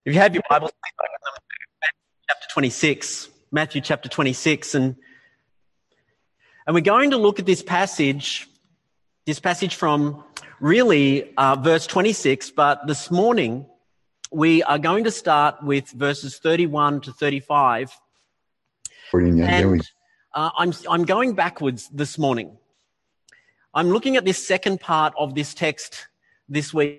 If you have your Bibles, please open them to Matthew chapter 26. Matthew chapter 26. And we're going to look at this passage from really verse 26, but this morning we are going to start with verses 31 to 35. And I'm going backwards this morning. I'm looking at this second part of this text this week.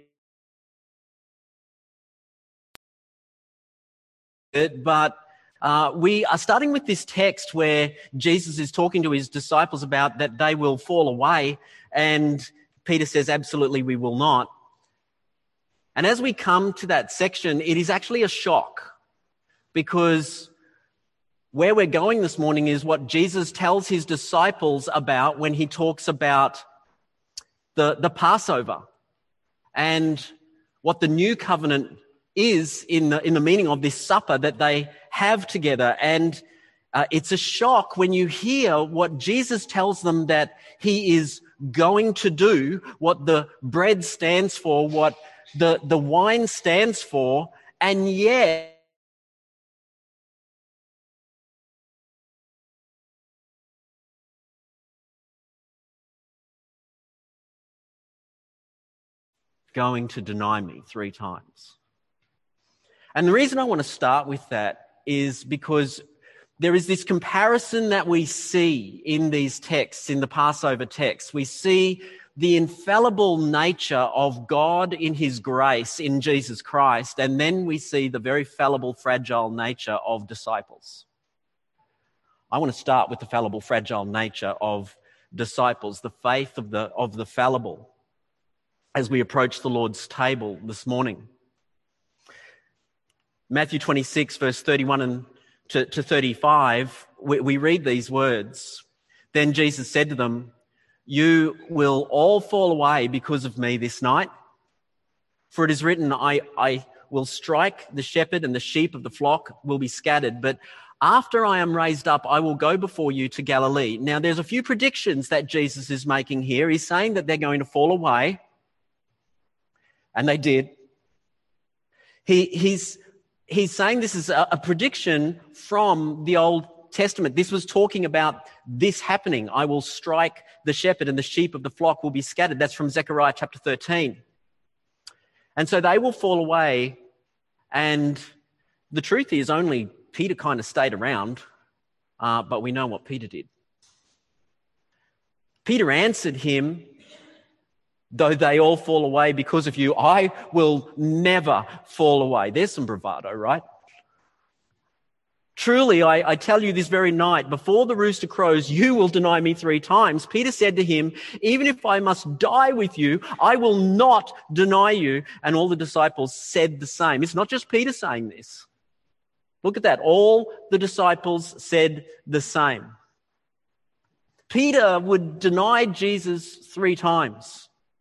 But we are starting with this text where Jesus is talking to his disciples about that they will fall away, and Peter says, absolutely, we will not. And as we come to that section, it is actually a shock, because where we're going this morning is what Jesus tells his disciples about when he talks about the Passover and what the new covenant is in the meaning of this supper that they have together. And it's a shock when you hear what Jesus tells them that he is going to do, what the bread stands for, what the wine stands for, and yet going to deny me 3 times. And the reason I want to start with that is because there is this comparison that we see in these texts, in the Passover text. We see the infallible nature of God in his grace in Jesus Christ, and then we see the very fallible, fragile nature of disciples. I want to start with the fallible, fragile nature of disciples, the faith of the fallible, as we approach the Lord's table this morning. Matthew 26, verse 31 to 35, we read these words. Then Jesus said to them, "You will all fall away because of me this night. For it is written, I will strike the shepherd, and the sheep of the flock will be scattered. But after I am raised up, I will go before you to Galilee." Now, there's a few predictions that Jesus is making here. He's saying that they're going to fall away. And they did. He's saying this is a prediction from the Old Testament. This was talking about this happening. I will strike the shepherd and the sheep of the flock will be scattered. That's from Zechariah chapter 13. And so they will fall away. And the truth is only Peter kind of stayed around, but we know what Peter did. Peter answered him, "Though they all fall away because of you, I will never fall away." There's some bravado, right? "Truly, I tell you this very night, before the rooster crows, you will deny me 3 times. Peter said to him, "Even if I must die with you, I will not deny you." And all the disciples said the same. It's not just Peter saying this. Look at that. All the disciples said the same. Peter would deny Jesus 3 times.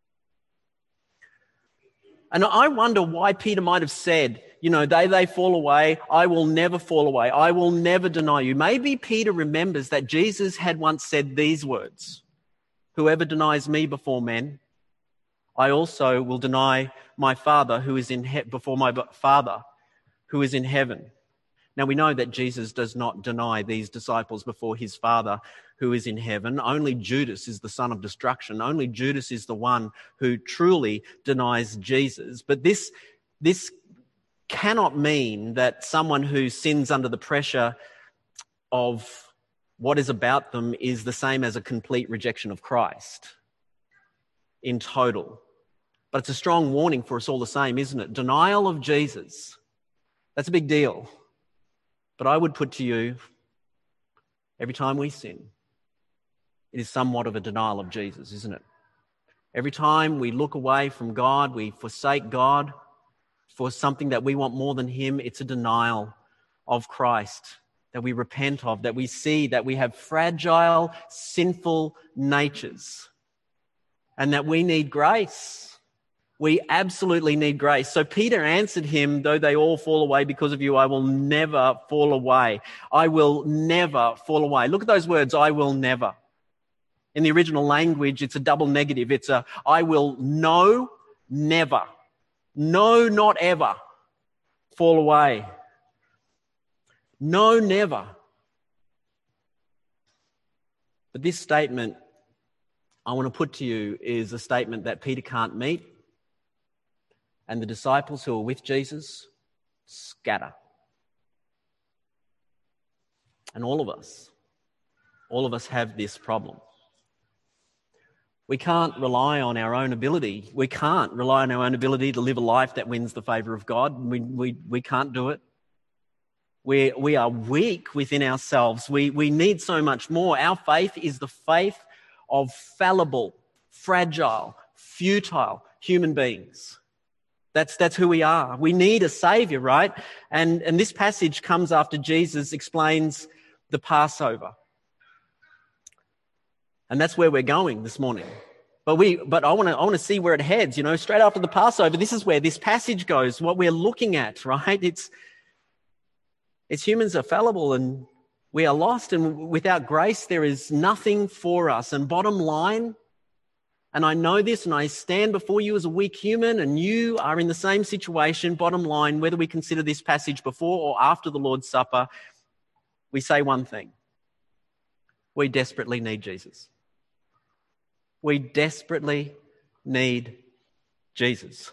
And I wonder why Peter might have said, they fall away, I will never fall away, I will never deny you. Maybe Peter remembers that Jesus had once said these words, "Whoever denies me before men, I also will deny my Father who is before my Father who is in heaven." Now we know that Jesus does not deny these disciples before his Father who is in heaven. Only Judas is the son of destruction. Only Judas is the one who truly denies Jesus. But this cannot mean that someone who sins under the pressure of what is about them is the same as a complete rejection of Christ in total. But it's a strong warning for us all the same, isn't it? Denial of Jesus, that's a big deal. But I would put to you, every time we sin, it is somewhat of a denial of Jesus, isn't it? Every time we look away from God, we forsake God for something that we want more than him, it's a denial of Christ that we repent of, that we see that we have fragile, sinful natures and that we need grace. We absolutely need grace. So Peter answered him, "Though they all fall away because of you, I will never fall away. I will never fall away." Look at those words, "I will never." In the original language, it's a double negative. It's I will no, never. No, not ever. fall away. No, never. But this statement I want to put to you is a statement that Peter can't meet, and the disciples who are with Jesus scatter. And all of us have this problem. We can't rely on our own ability. We can't rely on our own ability to live a life that wins the favour of God. We can't do it. We are weak within ourselves. We need so much more. Our faith is the faith of fallible, fragile, futile human beings. That's who we are. We need a saviour, right? And this passage comes after Jesus explains the Passover. And that's where we're going this morning. But I want to see where it heads, straight after the Passover. This is where this passage goes, what we're looking at, right? It's humans are fallible and we are lost, and without grace there is nothing for us. And bottom line, and I know this, and I stand before you as a weak human, and you are in the same situation. Bottom line, whether we consider this passage before or after the Lord's Supper, we say one thing: we desperately need Jesus. We desperately need Jesus.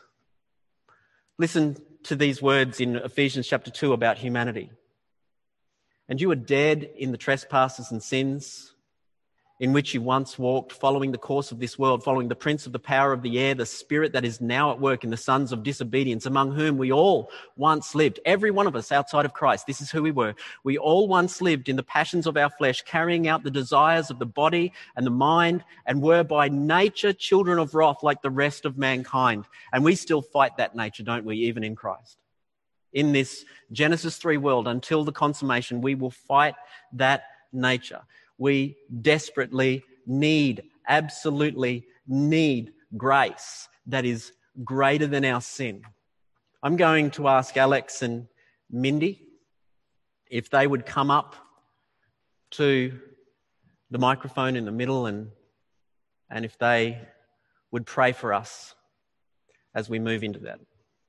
Listen to these words in Ephesians chapter 2 about humanity. And you were dead in the trespasses and sins in which you once walked, following the course of this world, following the prince of the power of the air, the spirit that is now at work in the sons of disobedience, among whom we all once lived. Every one of us outside of Christ, this is who we were. We all once lived in the passions of our flesh, carrying out the desires of the body and the mind, and were by nature children of wrath like the rest of mankind. And we still fight that nature, don't we, even in Christ? In this Genesis 3 world, until the consummation, we will fight that nature. We desperately absolutely need grace that is greater than our sin. I'm going to ask Alex and Mindy if they would come up to the microphone in the middle and if they would pray for us as we move into that.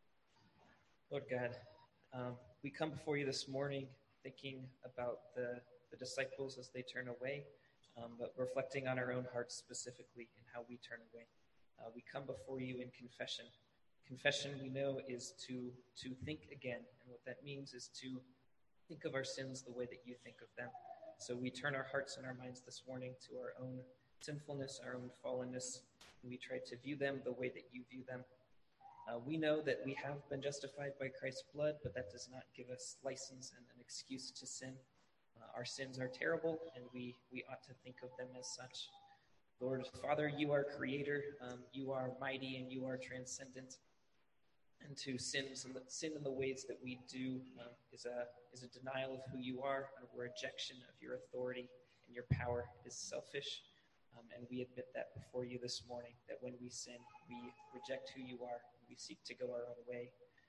Lord God, we come before you this morning thinking about the disciples as they turn away, but reflecting on our own hearts specifically and how we turn away. We come before you in confession. Confession, we know, is to think again, and what that means is to think of our sins the way that you think of them. So we turn our hearts and our minds this morning to our own sinfulness, our own fallenness, and we try to view them the way that you view them. We know that we have been justified by Christ's blood, but that does not give us license and an excuse to sin. Our sins are terrible, and we ought to think of them as such. Lord, Father, you are creator, you are mighty, and you are transcendent. And to sin in the ways that we do is a denial of who you are, a rejection of your authority and your power is selfish. And we admit that before you this morning, that when we sin, we reject who you are, and we seek to go our own way.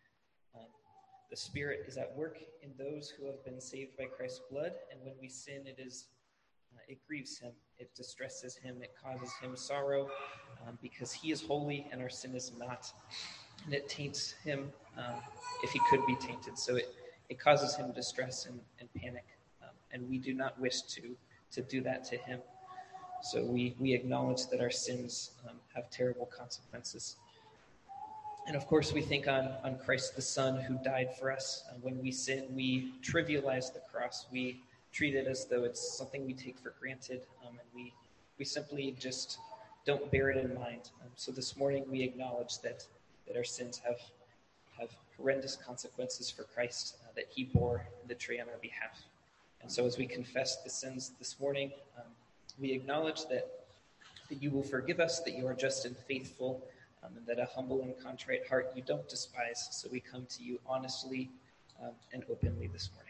The Spirit is at work in those who have been saved by Christ's blood, and when we sin, it grieves him, it distresses him, it causes him sorrow, because he is holy and our sin is not, and it taints him if he could be tainted. So it causes him distress and panic, and we do not wish to do that to him. So we acknowledge that our sins have terrible consequences. And of course, we think on Christ the Son who died for us. When we sin, we trivialize the cross. We treat it as though it's something we take for granted, and we simply just don't bear it in mind. So this morning, we acknowledge that our sins have horrendous consequences for Christ that he bore the tree on our behalf. And so as we confess the sins this morning, we acknowledge that you will forgive us, that you are just and faithful, and that a humble and contrite heart you don't despise. So we come to you honestly and openly this morning.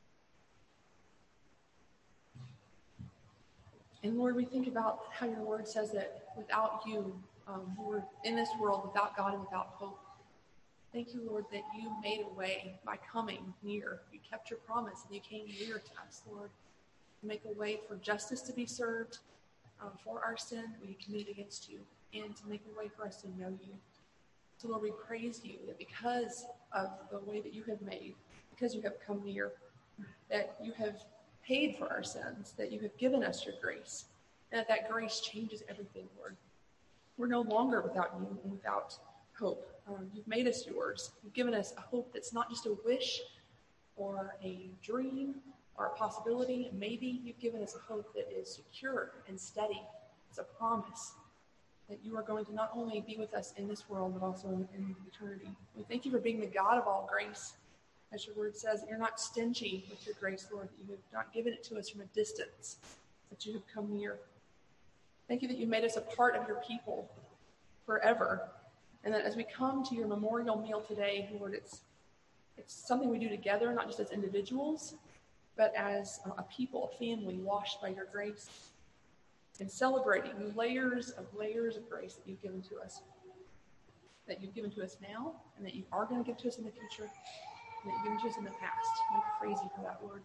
And Lord, we think about how your word says that without you, we're in this world without God and without hope. Thank you, Lord, that you made a way by coming near. You kept your promise and you came near to us, Lord. Make a way for justice to be served for our sin we committed against you, and to make a way for us to know you. So Lord, we praise you that because of the way that you have made, because you have come near, that you have paid for our sins, that you have given us your grace, and that grace changes everything, Lord. We're no longer without you and without hope. You've made us yours. You've given us a hope that's not just a wish or a dream or a possibility. Maybe you've given us a hope that is secure and steady. It's a promise that you are going to not only be with us in this world, but also in eternity. We thank you for being the God of all grace. As your word says, that you're not stingy with your grace, Lord, that you have not given it to us from a distance, that you have come near. Thank you that you made us a part of your people forever. And that as we come to your memorial meal today, Lord, it's something we do together, not just as individuals, but as a people, a family washed by your grace and celebrating layers of grace that you've given to us, that you've given to us now, and that you are going to give to us in the future, and that you've given to us in the past. We praise you for that, Lord.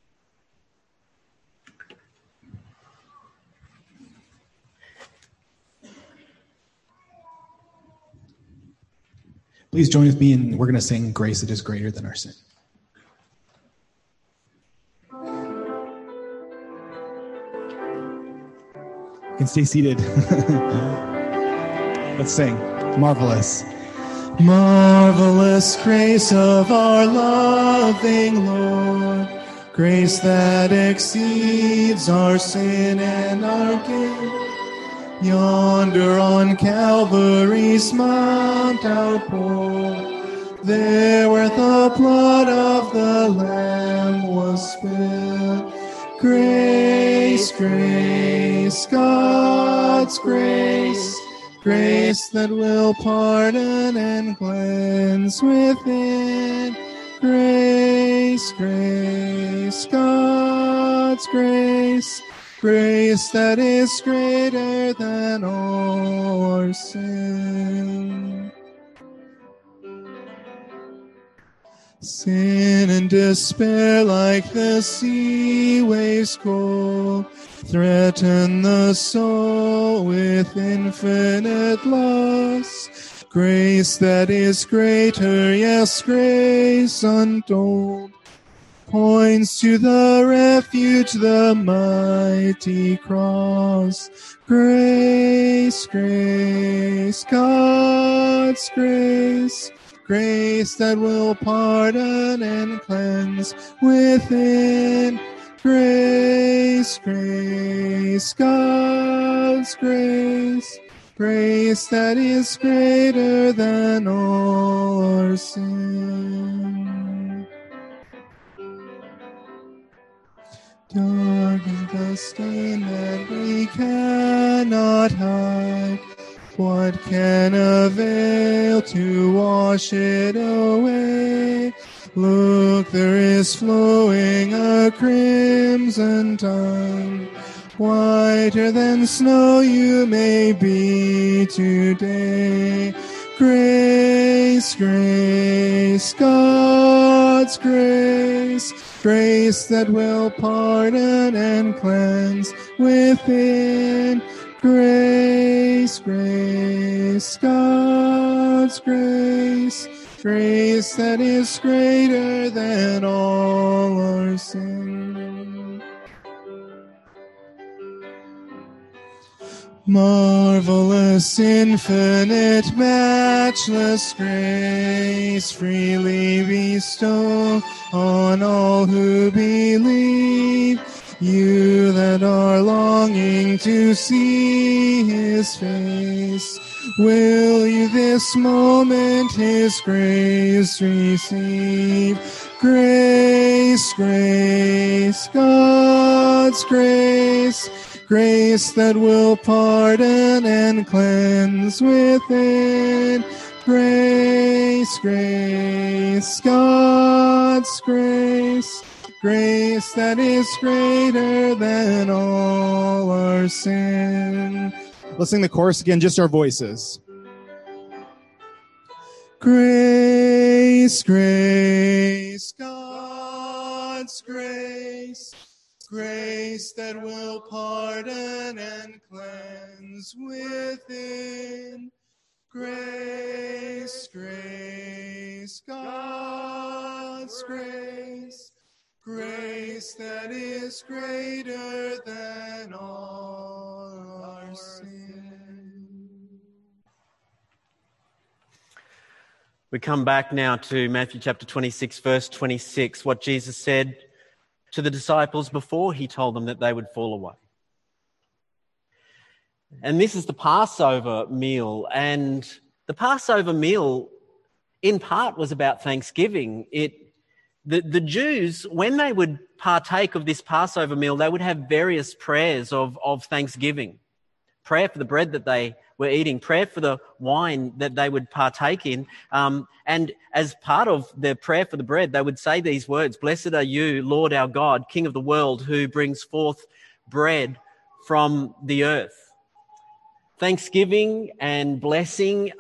Please join with me, and we're going to sing Grace That Is Greater Than Our Sin. You can stay seated. Let's sing. Marvelous. Marvelous grace of our loving Lord, grace that exceeds our sin and our guilt. Yonder on Calvary's mount outpoured, there where the blood of the Lamb was spilled. Grace, grace, God's grace, grace that will pardon and cleanse within. Grace, grace, God's grace, grace that is greater than all our sin. Sin and despair like the sea waves cold threaten the soul with infinite loss. Grace that is greater, yes, grace untold, points to the refuge, the mighty cross. Grace, grace, God's grace, grace that will pardon and cleanse within. Grace, grace, God's grace, grace that is greater than all our sin. Dark is the stain that we cannot hide. What can avail to wash it away? Look, there is flowing a crimson tide. Whiter than snow you may be today. Grace, grace, God's grace, grace that will pardon and cleanse within. Grace, grace, God's grace, grace that is greater than all our sin. Marvelous, infinite, matchless grace, freely bestowed on all who believe. You that are longing to see his face, will you this moment his grace receive? Grace, grace, God's grace, grace that will pardon and cleanse within. Grace, grace, God's grace, grace that is greater than all our sin. Let's sing the chorus again, just our voices. Grace, grace, God's grace, grace that will pardon and cleanse within. Grace, grace, God's grace, grace that is greater than all our sin. We come back now to Matthew chapter 26, verse 26, what Jesus said to the disciples before he told them that they would fall away. And this is the Passover meal. And the Passover meal, in part, was about Thanksgiving. The Jews, when they would partake of this Passover meal, they would have various prayers of thanksgiving. Prayer for the bread that they were eating, prayer for the wine that they would partake in. And as part of their prayer for the bread, they would say these words, "Blessed are you, Lord our God, King of the world, who brings forth bread from the earth." Thanksgiving and blessing,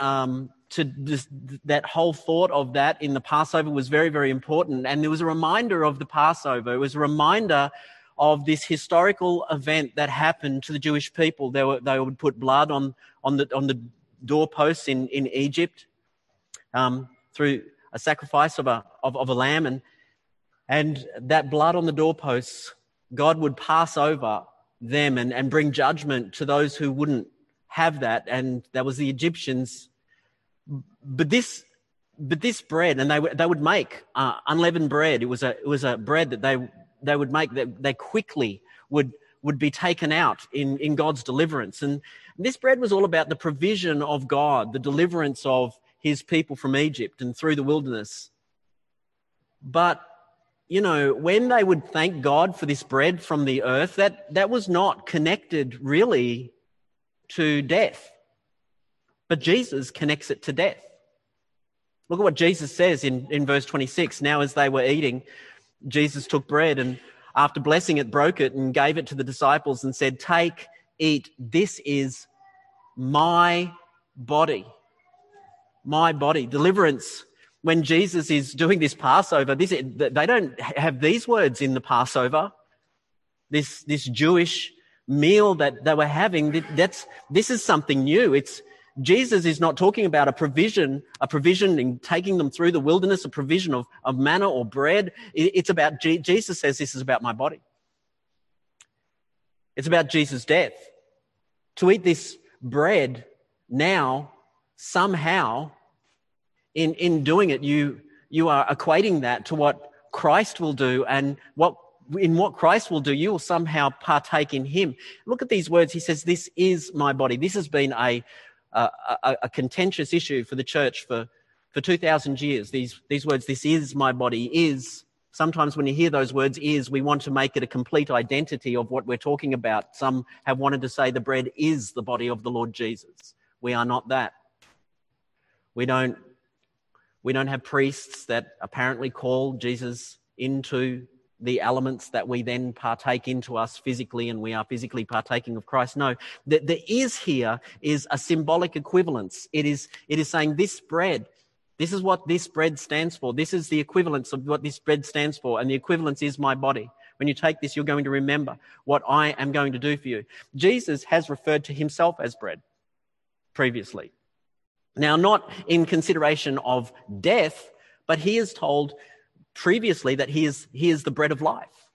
that whole thought of that in the Passover was very, very important. And there was a reminder of the Passover. It was a reminder of this historical event that happened to the Jewish people. They would put blood on the doorposts in Egypt through a sacrifice of a lamb, and that blood on the doorposts, God would pass over them and bring judgment to those who wouldn't have that, and that was the Egyptians. But this bread, and they would make unleavened bread. It was a bread that they would make that they quickly would be taken out in God's deliverance. And this bread was all about the provision of God, the deliverance of his people from Egypt and through the wilderness. But, when they would thank God for this bread from the earth, that was not connected really to death. But Jesus connects it to death. Look at what Jesus says in verse 26. Now as they were eating, Jesus took bread and after blessing it, broke it and gave it to the disciples and said, "Take, eat, this is my body." My body. Deliverance. When Jesus is doing this Passover, they don't have these words in the Passover. This Jewish meal that they were having, this is something new. Jesus is not talking about a provision in taking them through the wilderness, a provision of manna or bread. It's about, Jesus says this is about my body. It's about Jesus' death. To eat this bread now, somehow, in doing it, you are equating that to what Christ will do, and what Christ will do, you will somehow partake in him. Look at these words. He says, "This is my body." This has been a contentious issue for the church for 2,000 years. These words, "This is my body," is, sometimes when you hear those words, we want to make it a complete identity of what we're talking about. Some have wanted to say the bread is the body of the Lord Jesus. We are not that. We don't have priests that apparently call Jesus into the elements that we then partake into us physically, and we are physically partaking of Christ. No, the "is" here is a symbolic equivalence. It is saying this bread, this is what this bread stands for. This is the equivalence of what this bread stands for, and the equivalence is my body. When you take this, you're going to remember what I am going to do for you. Jesus has referred to himself as bread previously. Now, not in consideration of death, but he is told previously that he is the bread of life.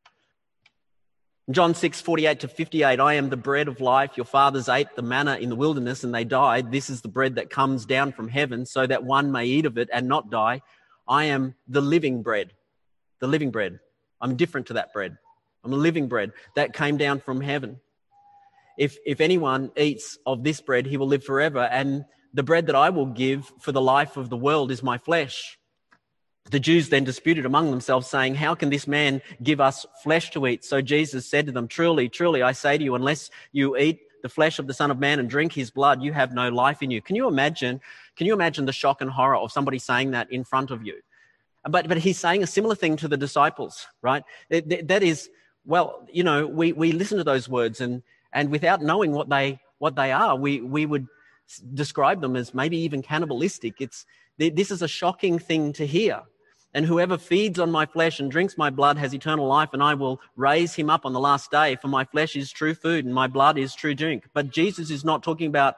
John 6:48-58, "I am the bread of life. Your fathers ate the manna in the wilderness and they died. This is the bread that comes down from heaven so that one may eat of it and not die. I am the living bread." The living bread. I'm different to that bread. I'm a living bread that came down from heaven. If anyone eats of this bread, he will live forever. And the bread that I will give for the life of the world is my flesh. The Jews then disputed among themselves, saying, "How can this man give us flesh to eat?" So Jesus said to them, "Truly, truly, I say to you, unless you eat the flesh of the Son of Man and drink his blood, you have no life in you." Can you imagine the shock and horror of somebody saying that in front of you? But he's saying a similar thing to the disciples, right? That is, well, we listen to those words and without knowing what they are, we would describe them as maybe even cannibalistic. This is a shocking thing to hear. "And whoever feeds on my flesh and drinks my blood has eternal life, and I will raise him up on the last day. For my flesh is true food and my blood is true drink." But Jesus is not talking about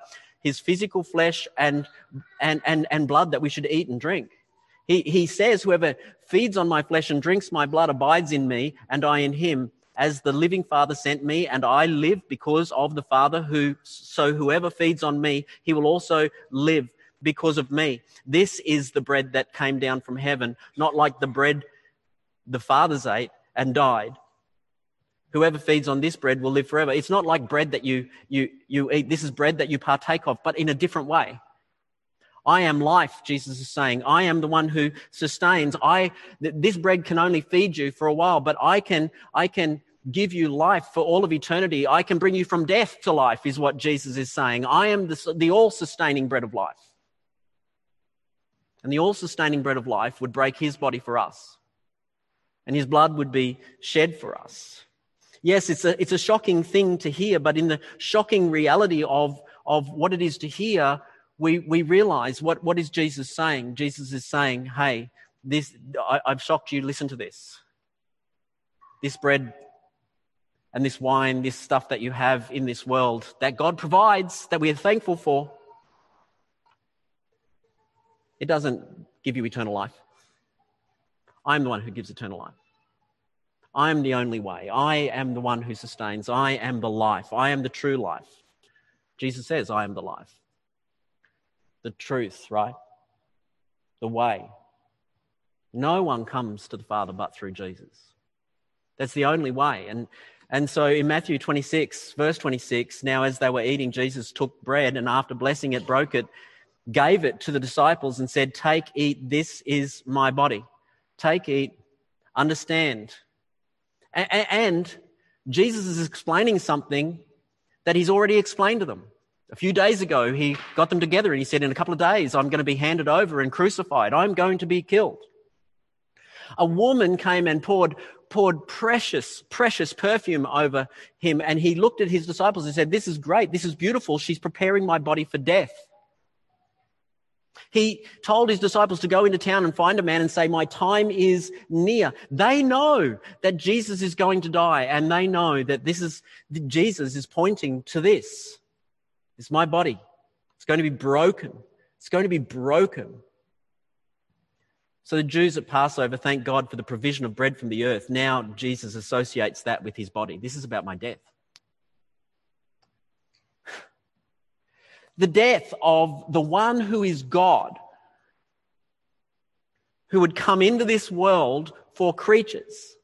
his physical flesh and blood that we should eat and drink. He says, whoever feeds on my flesh and drinks my blood abides in me, and I in him, as the living Father sent me, and I live because of the Father, so whoever feeds on me, he will also live because of me. This is the bread that came down from heaven, not like the bread the fathers ate and died. Whoever feeds on this bread will live forever. It's not like bread that you eat. This is bread that you partake of, but in a different way. I am life, Jesus is saying. I am the one who sustains. This bread can only feed you for a while, but I can give you life for all of eternity. I can bring you from death to life, is what Jesus is saying. I am the all-sustaining bread of life. And the all-sustaining bread of life would break his body for us. And his blood would be shed for us. Yes, it's a shocking thing to hear, but in the shocking reality of what it is to hear, we realize what is Jesus saying. Jesus is saying, hey, I've shocked you, listen to this. This bread and this wine, this stuff that you have in this world that God provides, that we are thankful for, it doesn't give you eternal life. I'm the one who gives eternal life. I am the only way. I am the one who sustains. I am the life. I am the true life. Jesus says, I am the life. The truth, right? The way. No one comes to the Father but through Jesus. That's the only way. And so in Matthew 26, verse 26, now as they were eating, Jesus took bread and after blessing it, broke it, gave it to the disciples and said, take, eat, this is my body. Take, eat, understand. And Jesus is explaining something that he's already explained to them. A few days ago, he got them together and he said, in a couple of days, I'm going to be handed over and crucified. I'm going to be killed. A woman came and poured precious perfume over him. And he looked at his disciples and said, this is great. This is beautiful. She's preparing my body for death. He told his disciples to go into town and find a man and say, my time is near. They know that Jesus is going to die, and they know that Jesus is pointing to this. It's my body. It's going to be broken. It's going to be broken. So the Jews at Passover thank God for the provision of bread from the earth. Now Jesus associates that with his body. This is about my death. The death of the one who is God, who would come into this world for creatures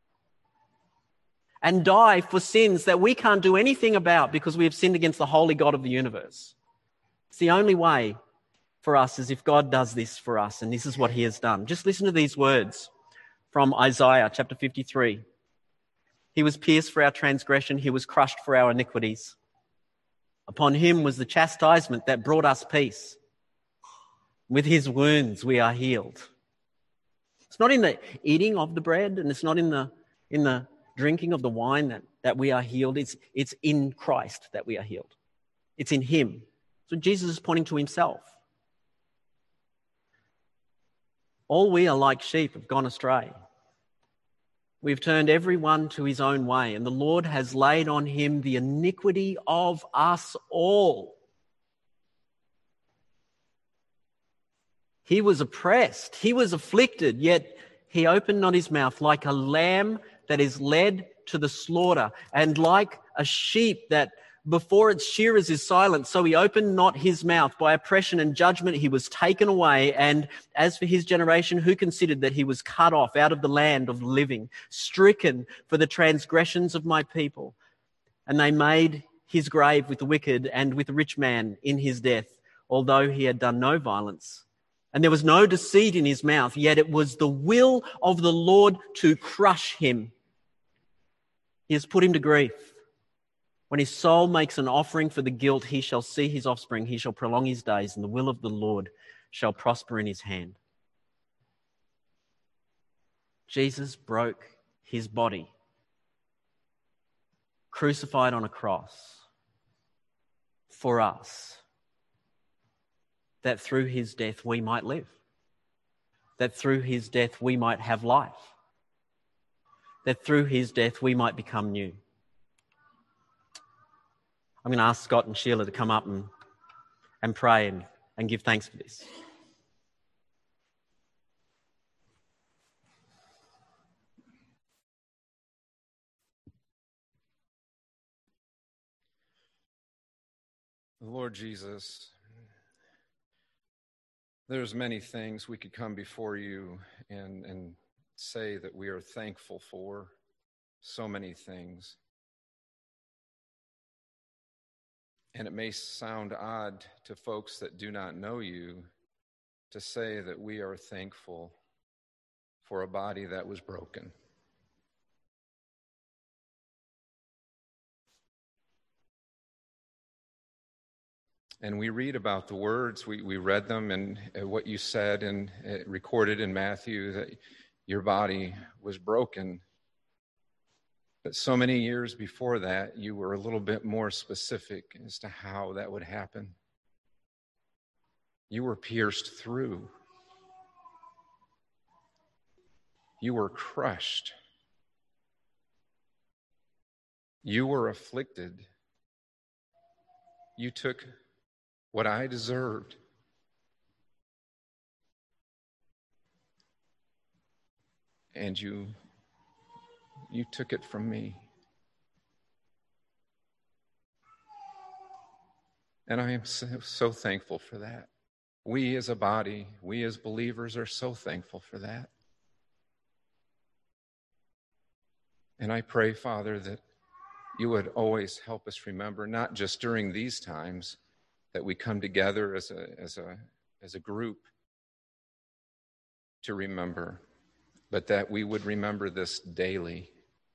and die for sins that we can't do anything about because we have sinned against the holy God of the universe. It's the only way for us is if God does this for us, and this is what he has done. Just listen to these words from Isaiah chapter 53. He was pierced for our transgression, he was crushed for our iniquities. Upon him was the chastisement that brought us peace. With his wounds we are healed. It's not in the eating of the bread, and it's not in the drinking of the wine that we are healed. It's in Christ that we are healed. It's in him. So Jesus is pointing to himself. All we are like sheep have gone astray. We've turned everyone to his own way, and the Lord has laid on him the iniquity of us all. He was oppressed, he was afflicted, yet he opened not his mouth, like a lamb that is led to the slaughter, and like a sheep that before its shearers is silent, so he opened not his mouth. By oppression and judgment he was taken away. And as for his generation, who considered that he was cut off out of the land of the living, stricken for the transgressions of my people? And they made his grave with the wicked and with the rich man in his death, although he had done no violence. And there was no deceit in his mouth, yet it was the will of the Lord to crush him. He has put him to grief. When his soul makes an offering for the guilt, he shall see his offspring, he shall prolong his days, and the will of the Lord shall prosper in his hand. Jesus broke his body, crucified on a cross for us, that through his death we might live, that through his death we might have life, that through his death we might become new. I'm going to ask Scott and Sheila to come up and and pray and give thanks for this. Lord Jesus, there's many things we could come before you and say that we are thankful for, so many things. And it may sound odd to folks that do not know you to say that we are thankful for a body that was broken. And we read about the words, we read them, and what you said and recorded in Matthew, that your body was broken. But so many years before that, you were a little bit more specific as to how that would happen. You were pierced through. You were crushed. You were afflicted. You took what I deserved. And you took it from me. And I am so thankful for that. We as a body, we as believers are so thankful for that. And I pray, Father, that you would always help us remember, not just during these times, that we come together as a group to remember, but that we would remember this daily.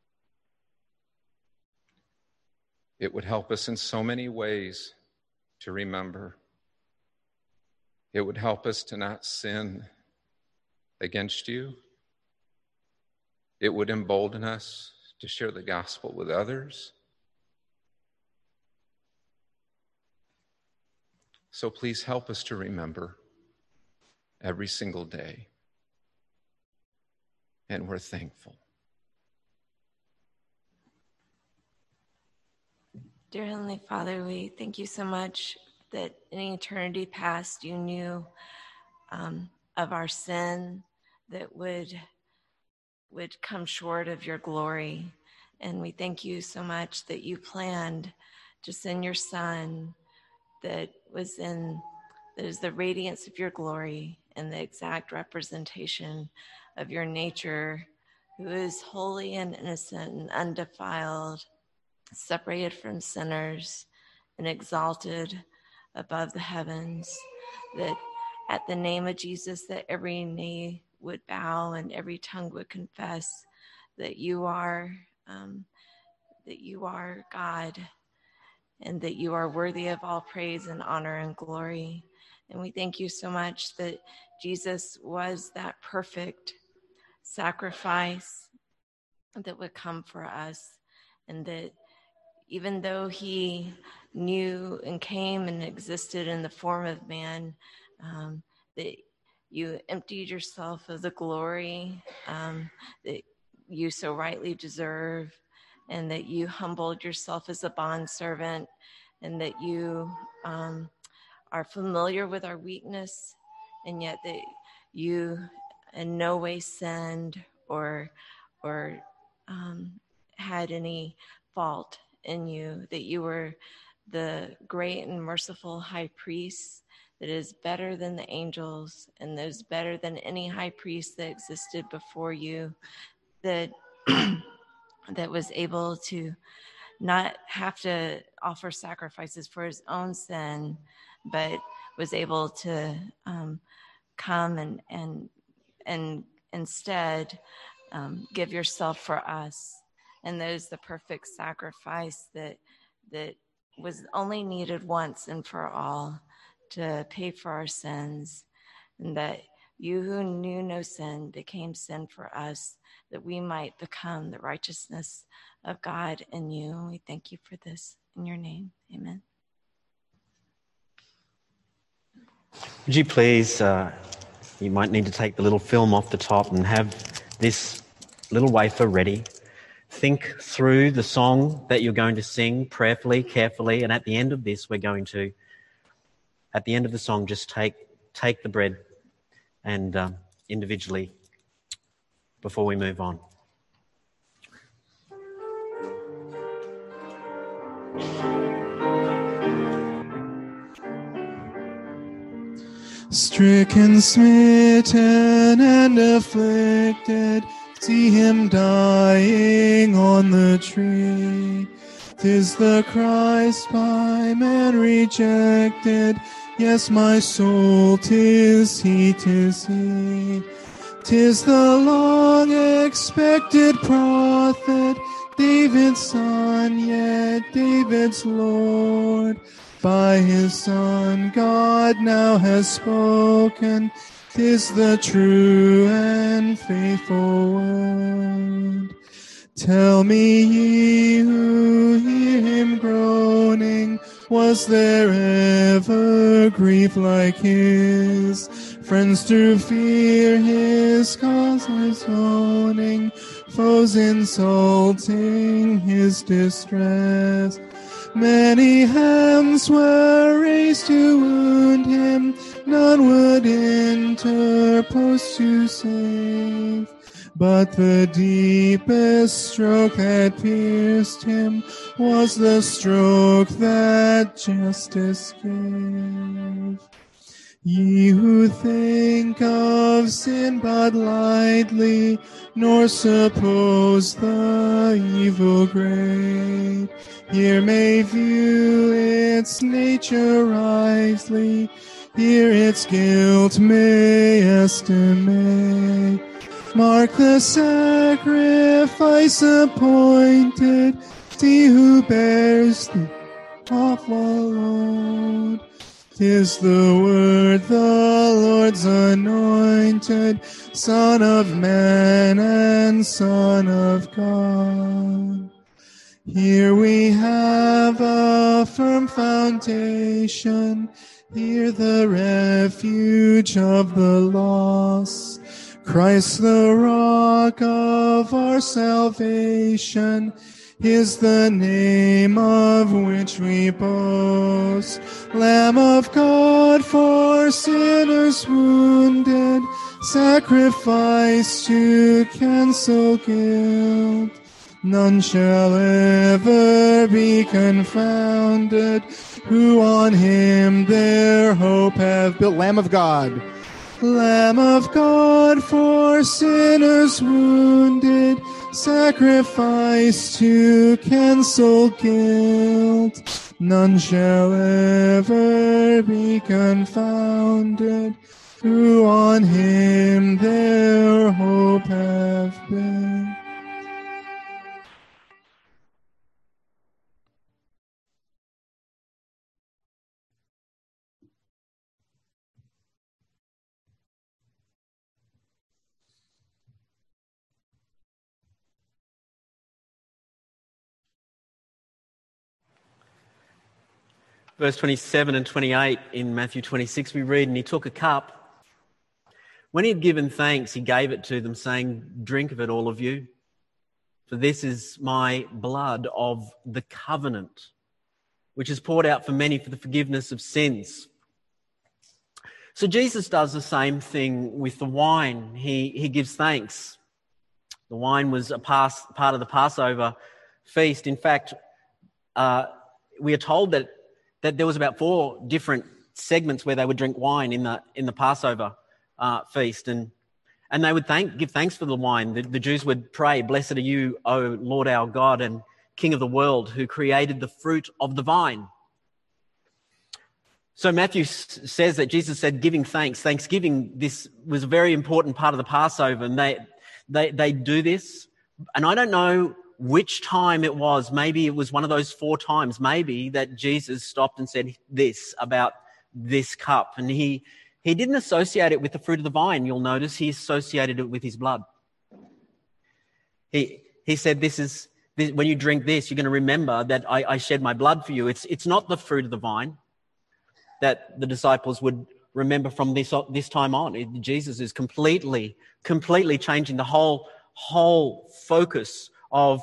It would help us in so many ways to remember. It would help us to not sin against you. It would embolden us to share the gospel with others. So please help us to remember every single day. And we're thankful. Dear Heavenly Father, we thank you so much that in eternity past you knew of our sin that would come short of your glory. And we thank you so much that you planned to send your Son that is the radiance of your glory and the exact representation of your nature, who is holy and innocent and undefiled, separated from sinners and exalted above the heavens, that at the name of Jesus that every knee would bow and every tongue would confess that you are God, and that you are worthy of all praise and honor and glory. And we thank you so much that Jesus was that perfect sacrifice that would come for us, and that even though he knew and came and existed in the form of man, that you emptied yourself of the glory that you so rightly deserve, and that you humbled yourself as a bondservant, and that you are familiar with our weakness, and yet that you in no way sinned or had any fault in you, that you were the great and merciful high priest that is better than the angels and that is better than any high priest that existed before you, that that was able to not have to offer sacrifices for his own sin, but was able to come and instead give yourself for us. And that is the perfect sacrifice that was only needed once and for all to pay for our sins, and that you who knew no sin became sin for us, that we might become the righteousness of God in you. And we thank you for this in your name. Amen. Would you please, you might need to take the little film off the top and have this little wafer ready. Think through the song that you're going to sing prayerfully, carefully, and at the end of this, we're going to at the end of the song, just take the bread and individually before we move on. Stricken, smitten, and afflicted, see him dying on the tree. 'Tis the Christ by man rejected, yes, my soul, 'tis he, 'tis he. 'Tis the long-expected prophet, David's son, yet David's Lord. By his Son God now has spoken, 'tis the true and faithful word. Tell me, ye who hear him groaning, was there ever grief like his? Friends through fear his cause owning, foes insulting his distress. Many hands were raised to wound him, none would interpose to save. But the deepest stroke that pierced him was the stroke that justice gave. Ye who think of sin but lightly, nor suppose the evil great, here may view its nature wisely, here its guilt may estimate. Mark the sacrifice appointed, see who bears the awful load. 'Tis the word, the Lord's anointed, Son of man and Son of God. Here we have a firm foundation, here the refuge of the lost. Christ the rock of our salvation is the name of which we boast. Lamb of God for sinners wounded, sacrifice to cancel guilt. None shall ever be confounded, who on him their hope have built. Lamb of God. Lamb of God for sinners wounded, sacrifice to cancel guilt. None shall ever be confounded, who on him their hope have built. Verse 27 and 28 in Matthew 26 we read, and he took a cup. When he had given thanks, he gave it to them, saying, drink of it, all of you, for this is my blood of the covenant, which is poured out for many for the forgiveness of sins. So Jesus does the same thing with the wine. He gives thanks. The wine was a part of the Passover feast. In fact, we are told that there was about 4 different segments where they would drink wine in the Passover feast, and they would give thanks for the wine. The Jews would pray, "Blessed are you, O Lord our God and King of the world, who created the fruit of the vine." So Matthew says that Jesus said, giving thanks. Thanksgiving, this was a very important part of the Passover, and they do this. And I don't know which time it was. Maybe it was one of those 4 times, maybe, that Jesus stopped and said this about this cup. And he didn't associate it with the fruit of the vine. You'll notice he associated it with his blood. He said, when you drink this, you're going to remember that I shed my blood for you. It's not the fruit of the vine that the disciples would remember from this time on. Jesus is completely changing the whole focus of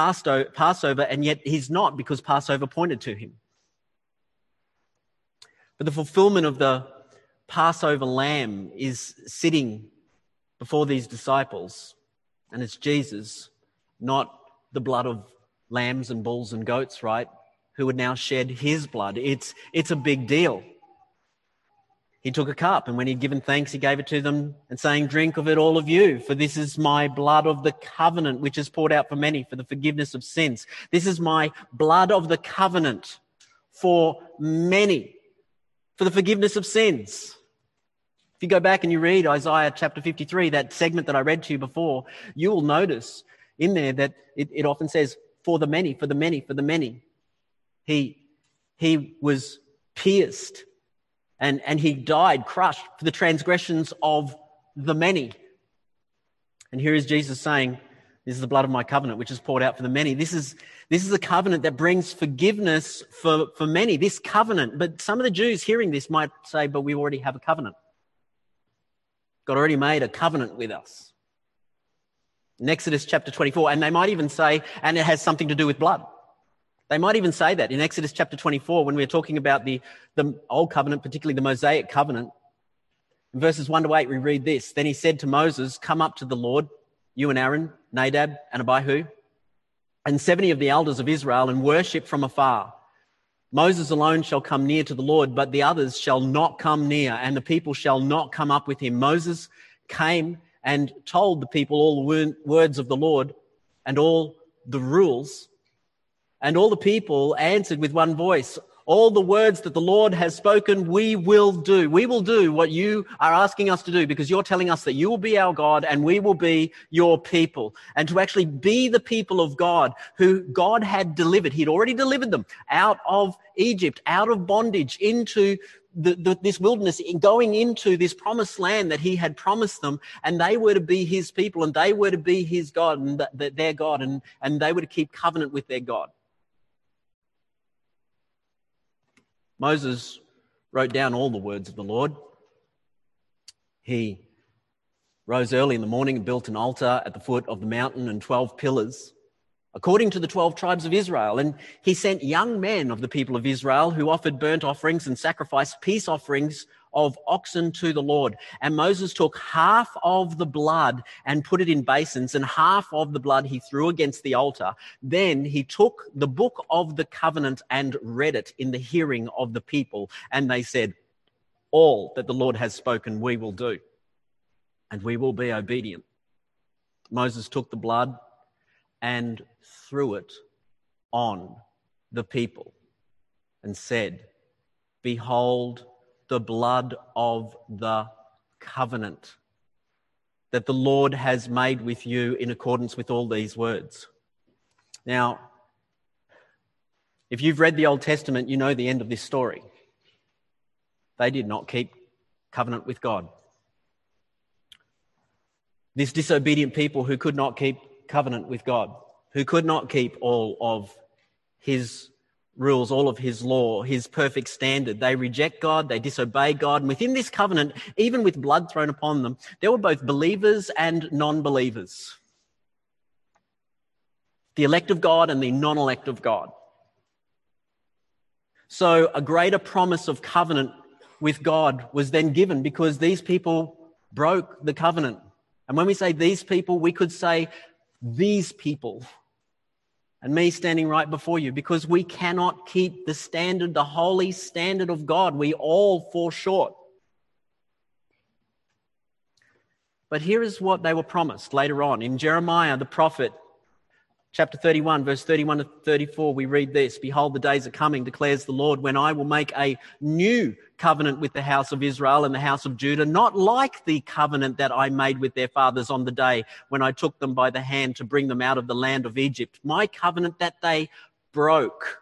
Passover, and yet he's not, because Passover pointed to him. But the fulfillment of the Passover lamb is sitting before these disciples, and it's Jesus, not the blood of lambs and bulls and goats, right, who would now shed his blood. It's a big deal. He took a cup, and when he'd given thanks, he gave it to them and saying, "Drink of it, all of you, for this is my blood of the covenant, which is poured out for many for the forgiveness of sins. This is my blood of the covenant for many, for the forgiveness of sins." If you go back and you read Isaiah chapter 53, that segment that I read to you before, you will notice in there that it often says, for the many, for the many, for the many. He was pierced and he died, crushed for the transgressions of the many. And here is Jesus saying, this is the blood of my covenant, which is poured out for the many. This is a covenant that brings forgiveness for many, this covenant. But some of the Jews hearing this might say, but we already have a covenant. God already made a covenant with us. In Exodus chapter 24, and they might even say, and it has something to do with blood. They might even say that in Exodus chapter 24, when we're talking about the Old Covenant, particularly the Mosaic Covenant. In verses 1 to 8, we read this. Then he said to Moses, "Come up to the Lord, you and Aaron, Nadab and Abihu, and 70 of the elders of Israel, and worship from afar. Moses alone shall come near to the Lord, but the others shall not come near, and the people shall not come up with him." Moses came and told the people all the words of the Lord and all the rules. And all the people answered with one voice, "All the words that the Lord has spoken, we will do. We will do what you are asking us to do, because you're telling us that you will be our God and we will be your people." And to actually be the people of God, who God had delivered. He'd already delivered them out of Egypt, out of bondage, into this wilderness, going into this promised land that he had promised them, and they were to be his people, and they were to be his God, and their God, and they were to keep covenant with their God. Moses wrote down all the words of the Lord. He rose early in the morning and built an altar at the foot of the mountain and 12 pillars, according to the 12 tribes of Israel. And he sent young men of the people of Israel who offered burnt offerings and sacrificed peace offerings of oxen to the Lord. And Moses took half of the blood and put it in basins, and half of the blood he threw against the altar. Then he took the book of the covenant and read it in the hearing of the people. And they said, "All that the Lord has spoken, we will do, and we will be obedient." Moses took the blood and threw it on the people and said, "Behold, the blood of the covenant that the Lord has made with you in accordance with all these words." Now, if you've read the Old Testament, you know the end of this story. They did not keep covenant with God. This disobedient people who could not keep covenant with God, who could not keep all of his rules, all of his law, his perfect standard. They reject God, they disobey God. And within this covenant, even with blood thrown upon them, there were both believers and non-believers. The elect of God and the non-elect of God. So a greater promise of covenant with God was then given, because these people broke the covenant. And when we say these people, we could say these people. And me standing right before you, because we cannot keep the standard, the holy standard of God. We all fall short. But here is what they were promised later on. In Jeremiah, the prophet, chapter 31, verse 31 to 34, we read this: "Behold, the days are coming, declares the Lord, when I will make a new covenant with the house of Israel and the house of Judah, not like the covenant that I made with their fathers on the day when I took them by the hand to bring them out of the land of Egypt. My covenant that they broke,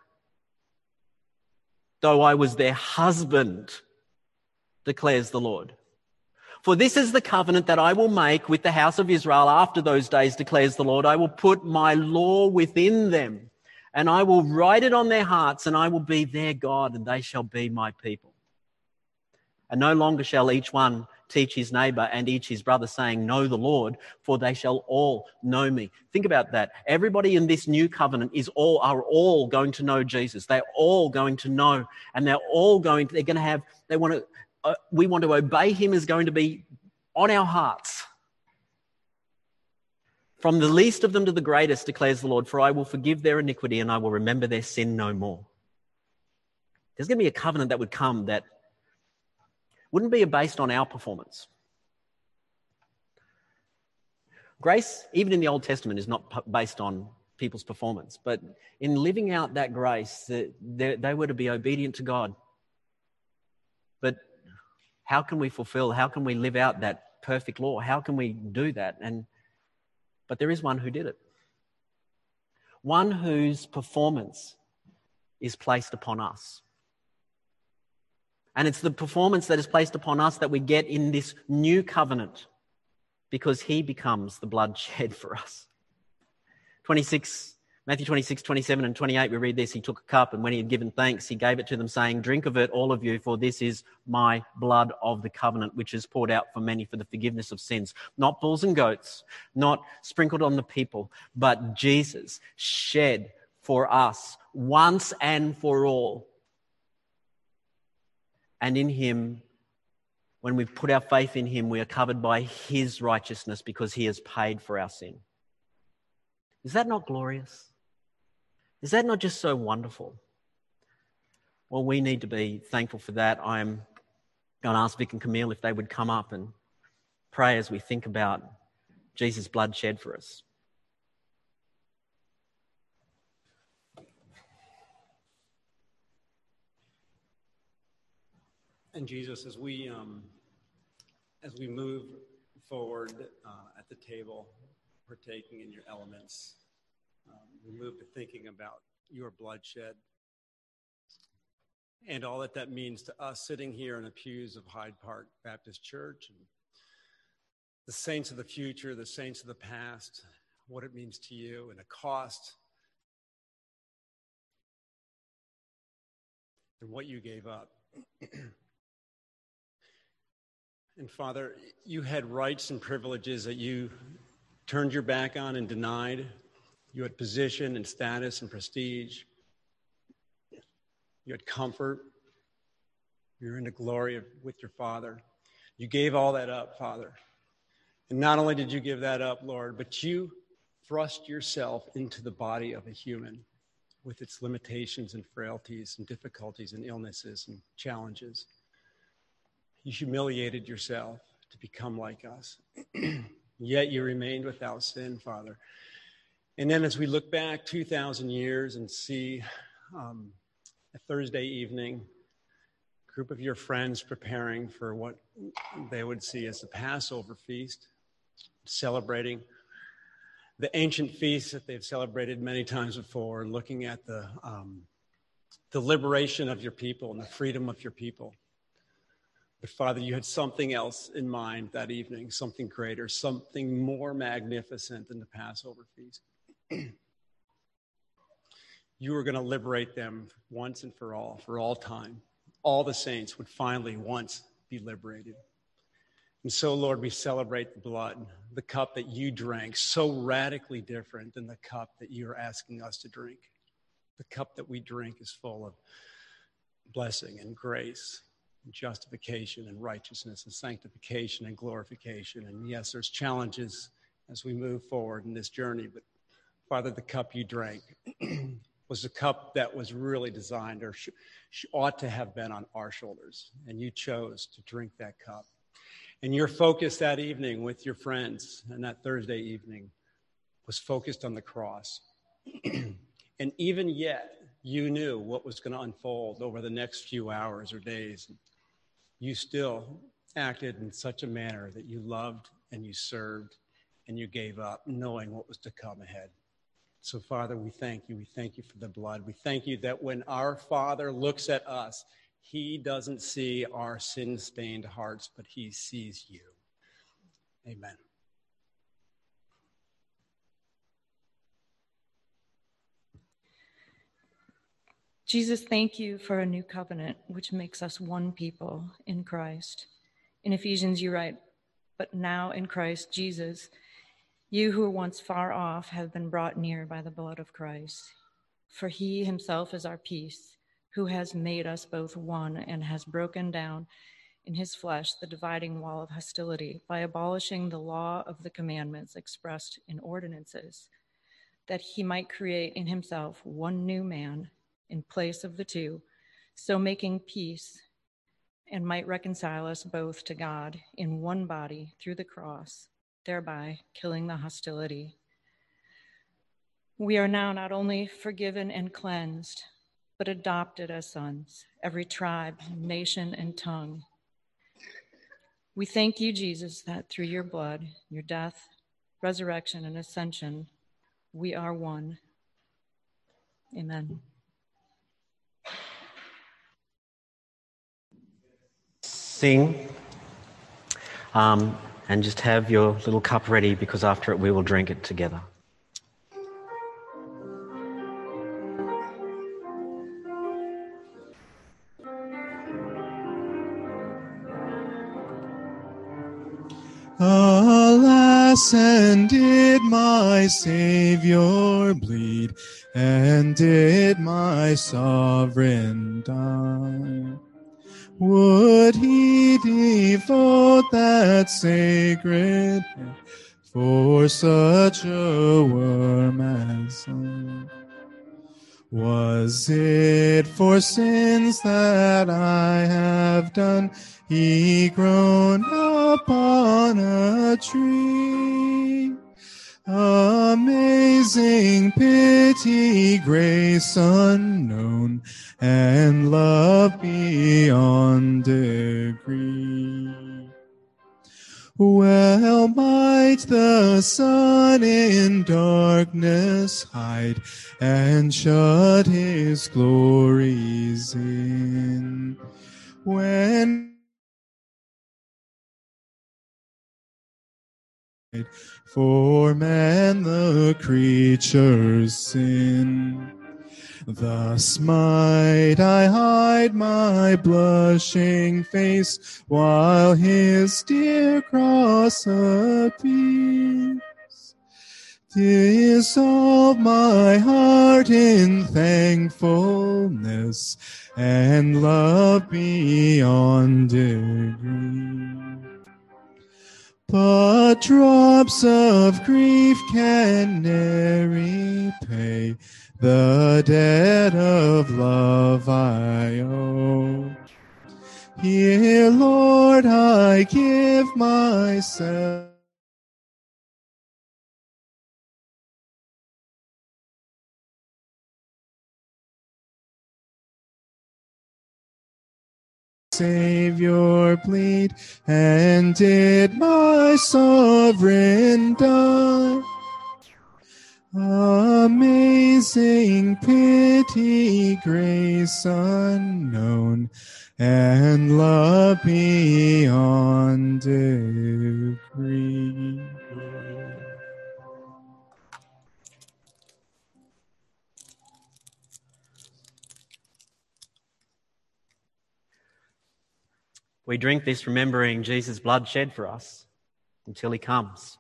though I was their husband, declares the Lord. For this is the covenant that I will make with the house of Israel after those days, declares the Lord. I will put my law within them, and I will write it on their hearts, and I will be their God, and they shall be my people. And no longer shall each one teach his neighbor and each his brother, saying, know the Lord, for they shall all know me. Think about that. Everybody in this new covenant are all going to know Jesus. They're all going to know, and we want to obey him is going to be on our hearts. From the least of them to the greatest, declares the Lord, for I will forgive their iniquity and I will remember their sin no more. There's going to be a covenant that would come that wouldn't be based on our performance. Grace, even in the Old Testament, is not based on people's performance. But in living out that grace, they were to be obedient to God. But how can we live out that perfect law? How can we do that? But there is one who did it. One whose performance is placed upon us. And it's the performance that is placed upon us that we get in this new covenant, because he becomes the blood shed for us. Matthew 26, 27 and 28, we read this. He took a cup, and when he had given thanks, he gave it to them, saying, drink of it, all of you, for this is my blood of the covenant, which is poured out for many for the forgiveness of sins. Not bulls and goats, not sprinkled on the people, but Jesus shed for us once and for all. And in him, when we put our faith in him, we are covered by his righteousness because he has paid for our sin. Is that not glorious? Is that not just so wonderful? Well, we need to be thankful for that. I'm going to ask Vic and Camille if they would come up and pray as we think about Jesus' blood shed for us. And Jesus, as we move forward at the table, partaking in your elements, we move to thinking about your bloodshed and all that means to us sitting here in the pews of Hyde Park Baptist Church, and the saints of the future, the saints of the past, what it means to you and the cost and what you gave up. And Father, you had rights and privileges that you turned your back on and denied. You had position and status and prestige. You had comfort. You're in the glory with your Father. You gave all that up, Father. And not only did you give that up, Lord, but you thrust yourself into the body of a human with its limitations and frailties and difficulties and illnesses and challenges. You humiliated yourself to become like us. Yet you remained without sin, Father. And then as we look back 2,000 years and see a Thursday evening, a group of your friends preparing for what they would see as the Passover feast, celebrating the ancient feasts that they've celebrated many times before, and looking at the liberation of your people and the freedom of your people. But Father, you had something else in mind that evening, something greater, something more magnificent than the Passover feast. You were going to liberate them once and for all time. All the saints would finally once be liberated. And so, Lord, we celebrate the blood, the cup that you drank, so radically different than the cup that you are asking us to drink. The cup that we drink is full of blessing and grace, and justification and righteousness and sanctification and glorification. And yes, there's challenges as we move forward in this journey, but Father, the cup you drank was a cup that was really designed or ought to have been on our shoulders. And you chose to drink that cup. And your focus that evening with your friends and that Thursday evening was focused on the cross. And even yet, you knew what was going to unfold over the next few hours or days. You still acted in such a manner that you loved and you served and you gave up, knowing what was to come ahead. So, Father, we thank you. We thank you for the blood. We thank you that when our Father looks at us, he doesn't see our sin-stained hearts, but he sees you. Amen. Jesus, thank you for a new covenant, which makes us one people in Christ. In Ephesians, you write, "But now in Christ Jesus, you who were once far off have been brought near by the blood of Christ. For he himself is our peace, who has made us both one and has broken down in his flesh the dividing wall of hostility by abolishing the law of the commandments expressed in ordinances, that he might create in himself one new man in place of the two, so making peace, and might reconcile us both to God in one body through the cross, thereby killing the hostility. We are now not only forgiven and cleansed, but adopted as sons, every tribe, nation, and tongue. We thank you, Jesus, that through your blood, your death, resurrection, and ascension, we are one. Amen. Sing, and just have your little cup ready, because after it we will drink it together. Alas, and did my Savior bleed, and did my sovereign die? Would he devote that sacred head for such a worm as I? Was it for sins that I have done he groaned upon a tree? Amazing pity, grace unknown, and love beyond degree. Well might the sun in darkness hide, and shut his glories in, when for man the creature's sin. Thus might I hide my blushing face, while his dear cross appears. Dissolve my heart in thankfulness, and love beyond degree. But drops of grief can ne'er repay the debt of love I owe. Here, Lord, I give myself. Savior bleed, and did my sovereign die? Amazing pity, grace unknown, and love beyond degree. We drink this remembering Jesus' blood shed for us until he comes.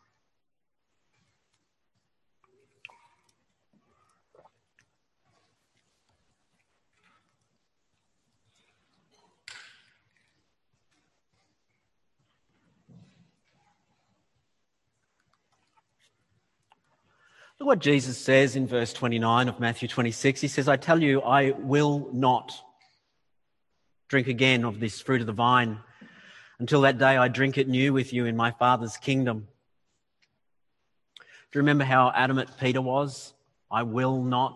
Look what Jesus says in verse 29 of Matthew 26. He says, I tell you, I will not drink again of this fruit of the vine until that day I drink it new with you in my Father's kingdom. Do you remember how adamant Peter was? I will not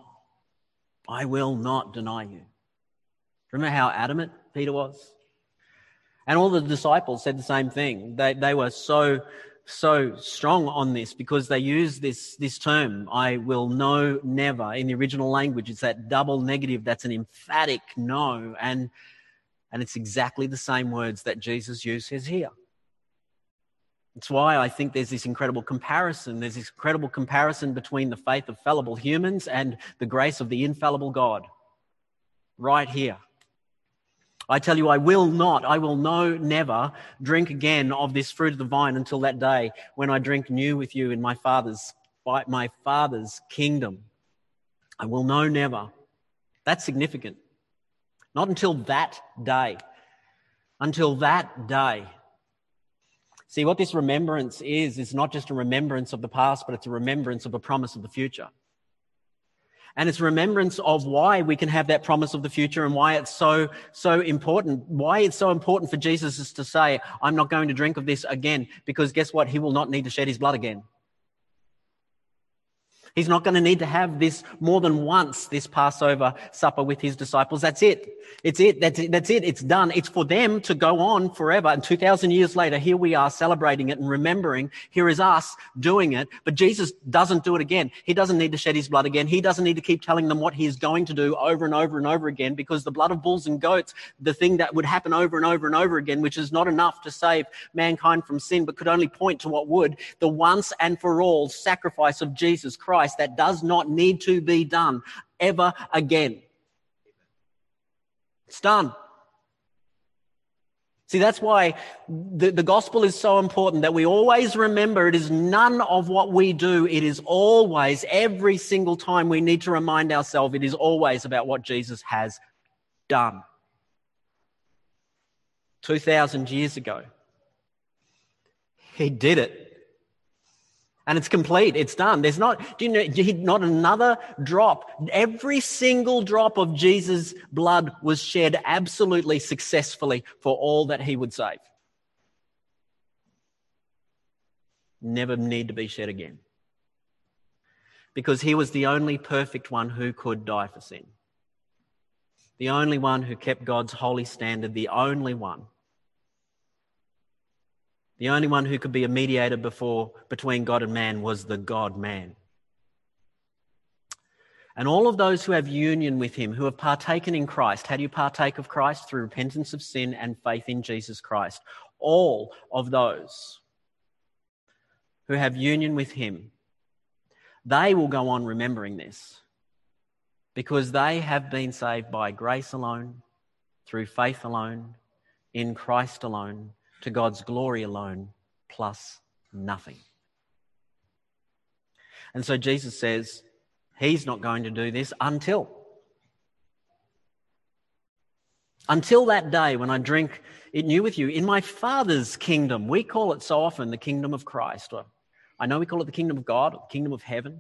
deny you. Remember how adamant Peter was? And all the disciples said the same thing. They were so strong on this because they used this term, I will no, never. In the original language, it's that double negative that's an emphatic no. And it's exactly the same words that Jesus uses here. It's why I think there's this incredible comparison. There's this incredible comparison between the faith of fallible humans and the grace of the infallible God. Right here. I tell you, I will never drink again of this fruit of the vine until that day when I drink new with you in my Father's kingdom. I will never. That's significant. Not until that day. Until that day. See, what this remembrance is not just a remembrance of the past, but it's a remembrance of a promise of the future. And it's remembrance of why we can have that promise of the future and why it's so important. Why it's so important for Jesus is to say, I'm not going to drink of this again, because guess what? He will not need to shed his blood again. He's not going to need to have this more than once, this Passover supper with his disciples. That's it. It's it. That's it. It's done. It's for them to go on forever. And 2,000 years later, here we are celebrating it and remembering. Here is us doing it. But Jesus doesn't do it again. He doesn't need to shed his blood again. He doesn't need to keep telling them what he is going to do over and over and over again, because the blood of bulls and goats, the thing that would happen over and over and over again, which is not enough to save mankind from sin, but could only point to what would, the once and for all sacrifice of Jesus Christ that does not need to be done ever again. It's done. See, that's why the gospel is so important, that we always remember it is none of what we do. It is always, every single time we need to remind ourselves, it is always about what Jesus has done. 2,000 years ago, he did it. And it's complete. It's done. There's not another drop. Every single drop of Jesus' blood was shed absolutely successfully for all that he would save. Never need to be shed again. Because he was the only perfect one who could die for sin. The only one who kept God's holy standard. The only one. The only one who could be a mediator between God and man was the God-man. And all of those who have union with him, who have partaken in Christ, how do you partake of Christ? Through repentance of sin and faith in Jesus Christ. All of those who have union with him, they will go on remembering this, because they have been saved by grace alone, through faith alone, in Christ alone, to God's glory alone, plus nothing. And so Jesus says he's not going to do this until that day when I drink it new with you in my Father's kingdom. We call it so often the kingdom of Christ. Or I know we call it the kingdom of God, or the kingdom of heaven.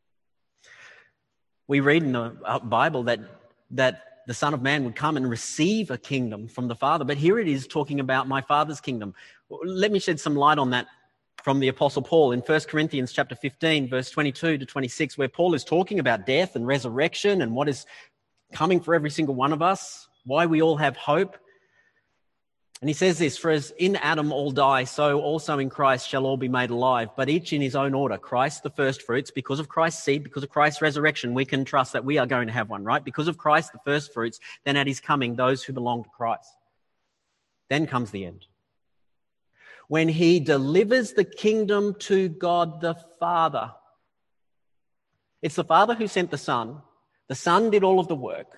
We read in the Bible that the Son of Man would come and receive a kingdom from the Father. But here it is talking about my Father's kingdom. Let me shed some light on that from the Apostle Paul in 1 Corinthians chapter 15, verse 22 to 26, where Paul is talking about death and resurrection and what is coming for every single one of us, why we all have hope. And he says this, for as in Adam all die, so also in Christ shall all be made alive, but each in his own order. Christ the first fruits, because of Christ's seed, because of Christ's resurrection, we can trust that we are going to have one, right? Because of Christ the first fruits, then at his coming, those who belong to Christ. Then comes the end. When he delivers the kingdom to God the Father. It's the Father who sent the Son. The Son did all of the work.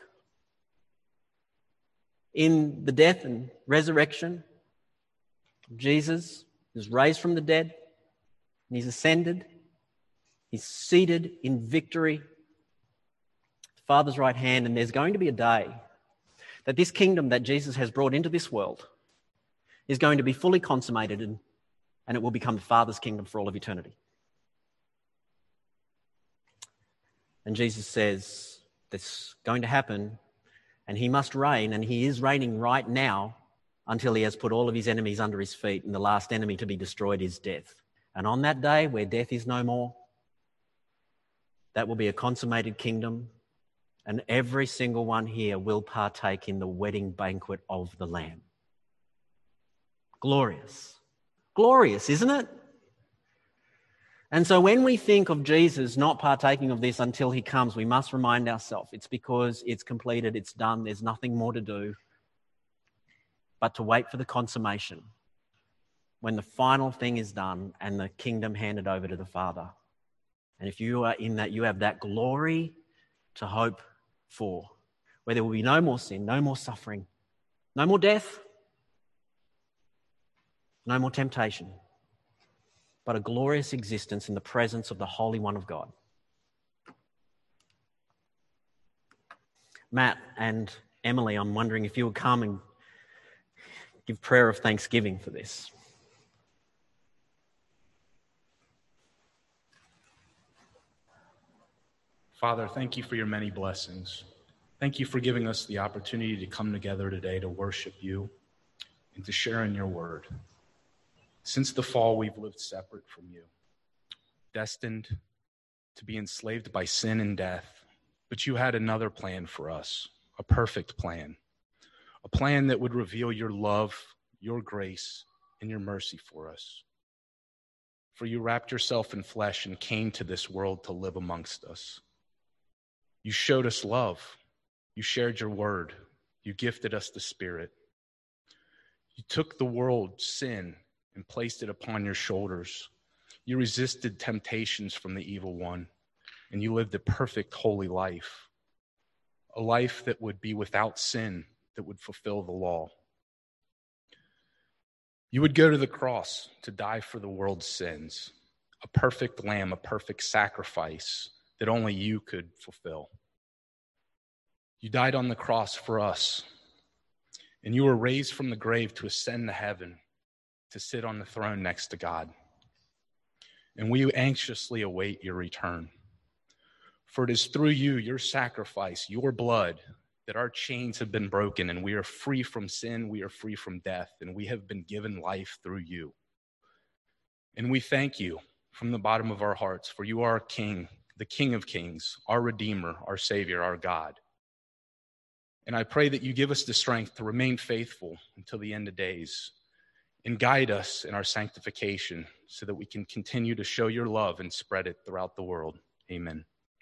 In the death and resurrection, Jesus is raised from the dead, and he's ascended. He's seated in victory, the Father's right hand, and there's going to be a day that this kingdom that Jesus has brought into this world is going to be fully consummated, and it will become the Father's kingdom for all of eternity. And Jesus says that's going to happen, and he must reign, and he is reigning right now until he has put all of his enemies under his feet, and the last enemy to be destroyed is death. And on that day where death is no more, that will be a consummated kingdom, and every single one here will partake in the wedding banquet of the Lamb. Glorious. Glorious, isn't it? And so when we think of Jesus not partaking of this until he comes, we must remind ourselves it's because it's completed, it's done, there's nothing more to do but to wait for the consummation when the final thing is done and the kingdom handed over to the Father. And if you are in that, you have that glory to hope for, where there will be no more sin, no more suffering, No more death, no more temptation, but a glorious existence in the presence of the Holy One of God. Matt and Emily, I'm wondering if you would come and give prayer of thanksgiving for this. Father, thank you for your many blessings. Thank you for giving us the opportunity to come together today to worship you and to share in your word. Since the fall, we've lived separate from you, destined to be enslaved by sin and death. But you had another plan for us, a perfect plan, a plan that would reveal your love, your grace, and your mercy for us. For you wrapped yourself in flesh and came to this world to live amongst us. You showed us love. You shared your word. You gifted us the Spirit. You took the world's sin and placed it upon your shoulders. You resisted temptations from the evil one. And you lived a perfect, holy life, a life that would be without sin, that would fulfill the law. You would go to the cross to die for the world's sins, a perfect lamb, a perfect sacrifice that only you could fulfill. You died on the cross for us, and you were raised from the grave to ascend to heaven, to sit on the throne next to God. And we anxiously await your return. For it is through you, your sacrifice, your blood, that our chains have been broken and we are free from sin, we are free from death, and we have been given life through you. And we thank you from the bottom of our hearts, for you are our King, the King of Kings, our Redeemer, our Savior, our God. And I pray that you give us the strength to remain faithful until the end of days and guide us in our sanctification so that we can continue to show your love and spread it throughout the world. Amen.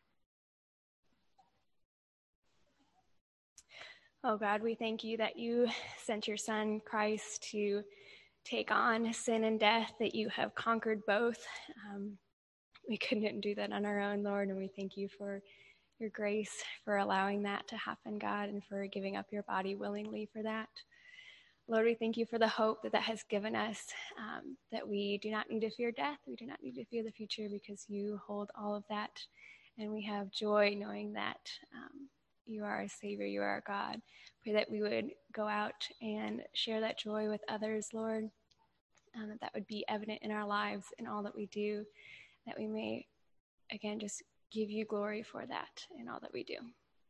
Oh God, we thank you that you sent your Son, Christ, to take on sin and death, that you have conquered both. We couldn't do that on our own, Lord, and we thank you for your grace, for allowing that to happen, God, and for giving up your body willingly for that. Lord, we thank you for the hope that has given us, that we do not need to fear death, we do not need to fear the future, because you hold all of that, and we have joy knowing that you are our Savior, you are our God. Pray that we would go out and share that joy with others, Lord, that would be evident in our lives, in all that we do, that we may, again, just give you glory for that in all that we do.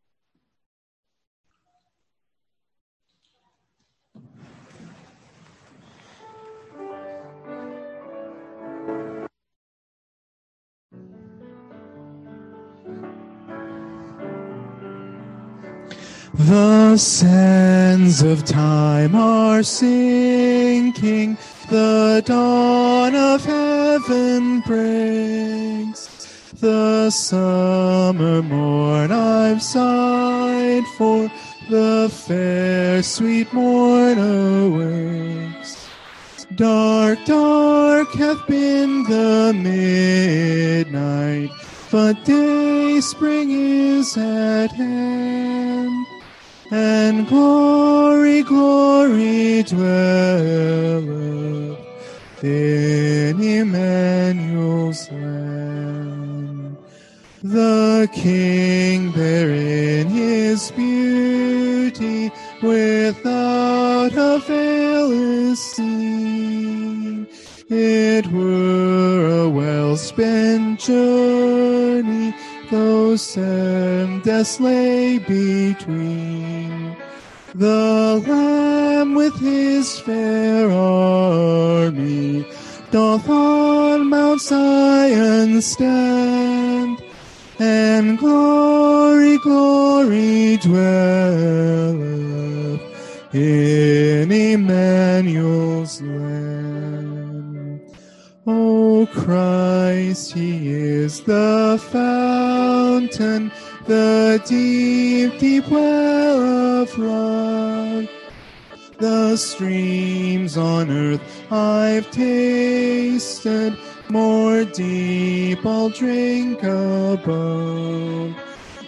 The sands of time are sinking, the dawn of heaven breaks. The summer morn I've sighed for, the fair sweet morn awakes. Dark, dark hath been the midnight, but day spring is at hand. And glory, glory dwelleth in Emmanuel's land. The King there in his beauty without a veil is seen. It were a well-spent journey, though some deaths lay between. The Lamb with his fair army doth on Mount Zion stand, and glory, glory dwelleth in Emmanuel's land. O Christ, he is the fountain, the deep, deep well of life. The streams on earth I've tasted, more deep I'll drink above.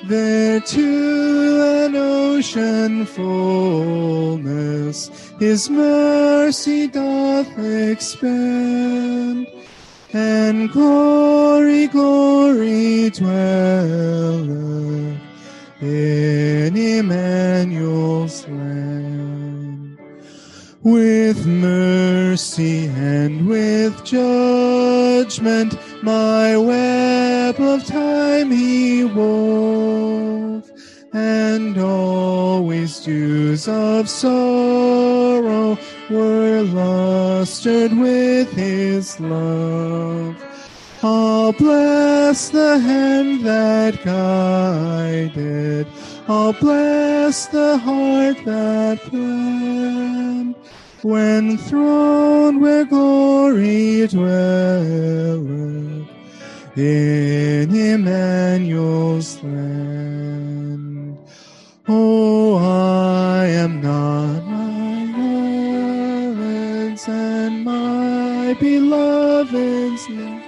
There to an ocean fullness his mercy doth expand, and glory, glory dwelleth in Emmanuel's land. With mercy and with judgment my web of time he wove, and always dews of sorrow were lustered with his love. I'll bless the hand that guided, I'll bless the heart that planned, when throned where glory dwelleth in Emmanuel's land. Oh, I am not my Lord's and my beloved's not.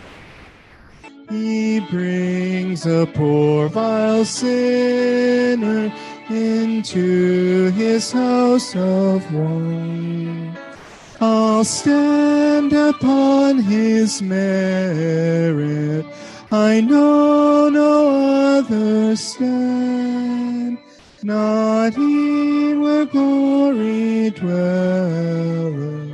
He brings a poor vile sinner into his house of woe. I'll stand upon his merit, I know no other stand, not he where glory dwelleth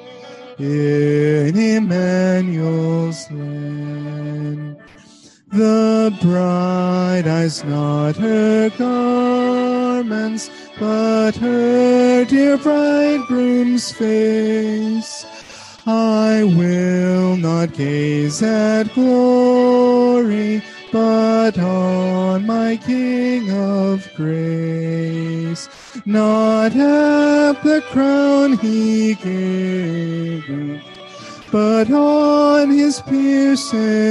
in Emmanuel's land. The bride eyes not her garments, but her dear bridegroom's face. I will not gaze at glory, but on my King of grace. Not at the crown he gave me, but on his pierced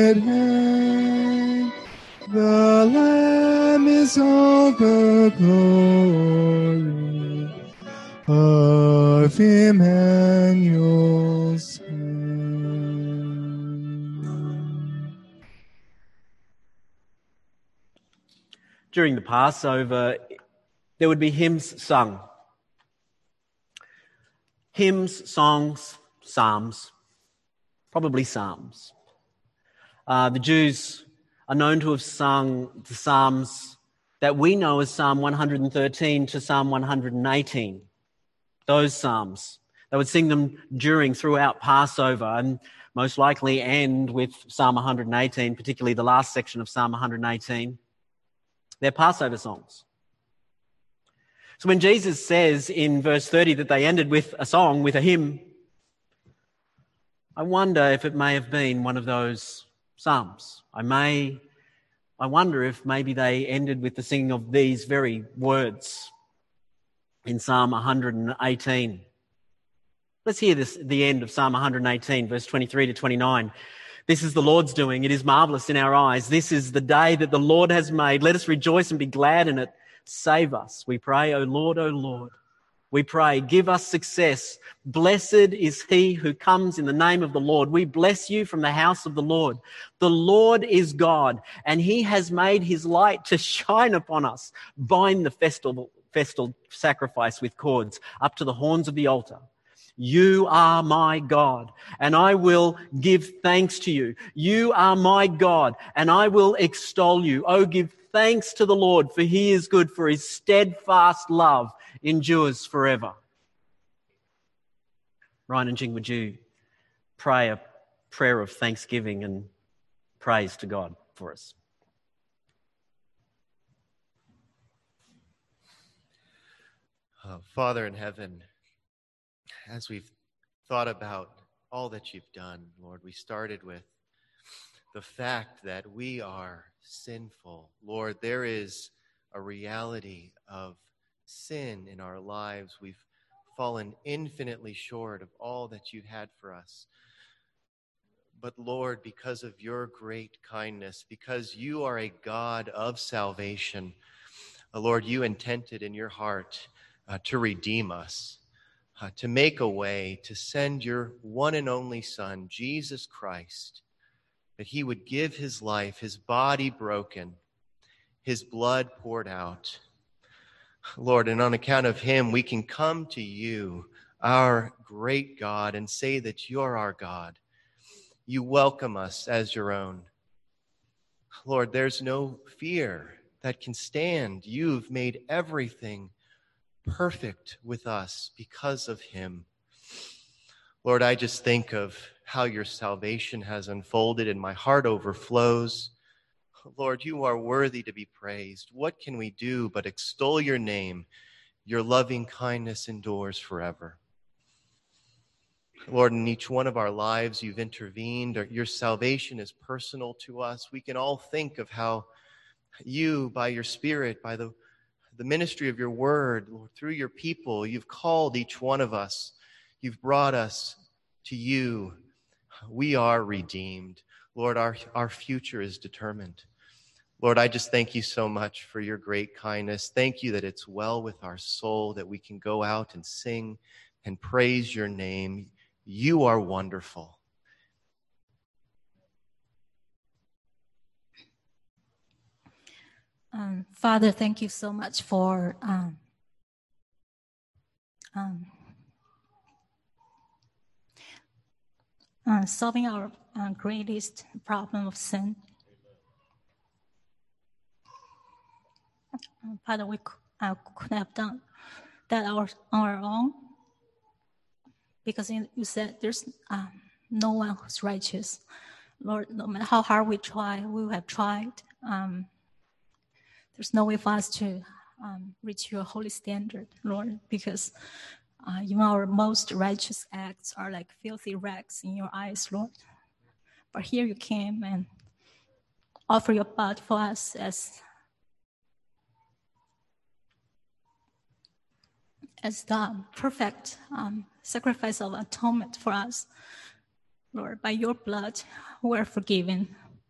hand. The Lamb is all the glory of Emmanuel's hand. During the Passover, there would be hymns sung. Hymns, songs, psalms. Probably psalms. The Jews are known to have sung the psalms that we know as Psalm 113 to Psalm 118. Those psalms. They would sing them throughout Passover, and most likely end with Psalm 118, particularly the last section of Psalm 118. They're Passover songs. So when Jesus says in verse 30 that they ended with a song, with a hymn, I wonder if it may have been one of those psalms. I wonder if maybe they ended with the singing of these very words in Psalm 118. Let's hear the end of Psalm 118, verse 23 to 29. This is the Lord's doing. It is marvelous in our eyes. This is the day that the Lord has made. Let us rejoice and be glad in it. Save us, we pray, O Lord, O Lord. We pray, give us success. Blessed is he who comes in the name of the Lord. We bless you from the house of the Lord. The Lord is God, and he has made his light to shine upon us. Bind the festal sacrifice with cords up to the horns of the altar. You are my God, and I will give thanks to you. You are my God, and I will extol you. Oh, give thanks to the Lord, for he is good, for his steadfast love endures forever. Ryan and Jing, would you pray a prayer of thanksgiving and praise to God for us? Father in heaven, as we've thought about all that you've done, Lord, we started with the fact that we are sinful. Lord, there is a reality of sin in our lives. We've fallen infinitely short of all that you had for us. But Lord, because of your great kindness, because you are a God of salvation, Lord, you intended in your heart to redeem us, to make a way, to send your one and only Son, Jesus Christ, that he would give his life, his body broken, his blood poured out. Lord, and on account of him, we can come to you, our great God, and say that you're our God. You welcome us as your own. Lord, there's no fear that can stand. You've made everything perfect with us because of him. Lord, I just think of how your salvation has unfolded and my heart overflows. Lord, you are worthy to be praised. What can we do but extol your name? Your loving kindness endures forever. Lord, in each one of our lives, you've intervened. Your salvation is personal to us. We can all think of how you, by your Spirit, by the ministry of your word, Lord, through your people, you've called each one of us. You've brought us to you. We are redeemed. Lord, our future is determined. Lord, I just thank you so much for your great kindness. Thank you that it's well with our soul, that we can go out and sing and praise your name. You are wonderful. Father, thank you so much for solving our greatest problem of sin. Father, we couldn't have done that on our own, because you said there's no one who's righteous. Lord, no matter how hard we try, we have tried. There's no way for us to reach your holy standard, Lord, because even our most righteous acts are like filthy rags in your eyes, Lord. But here you came and offer your blood for us as the perfect sacrifice of atonement for us. Lord, by your blood, we're forgiven.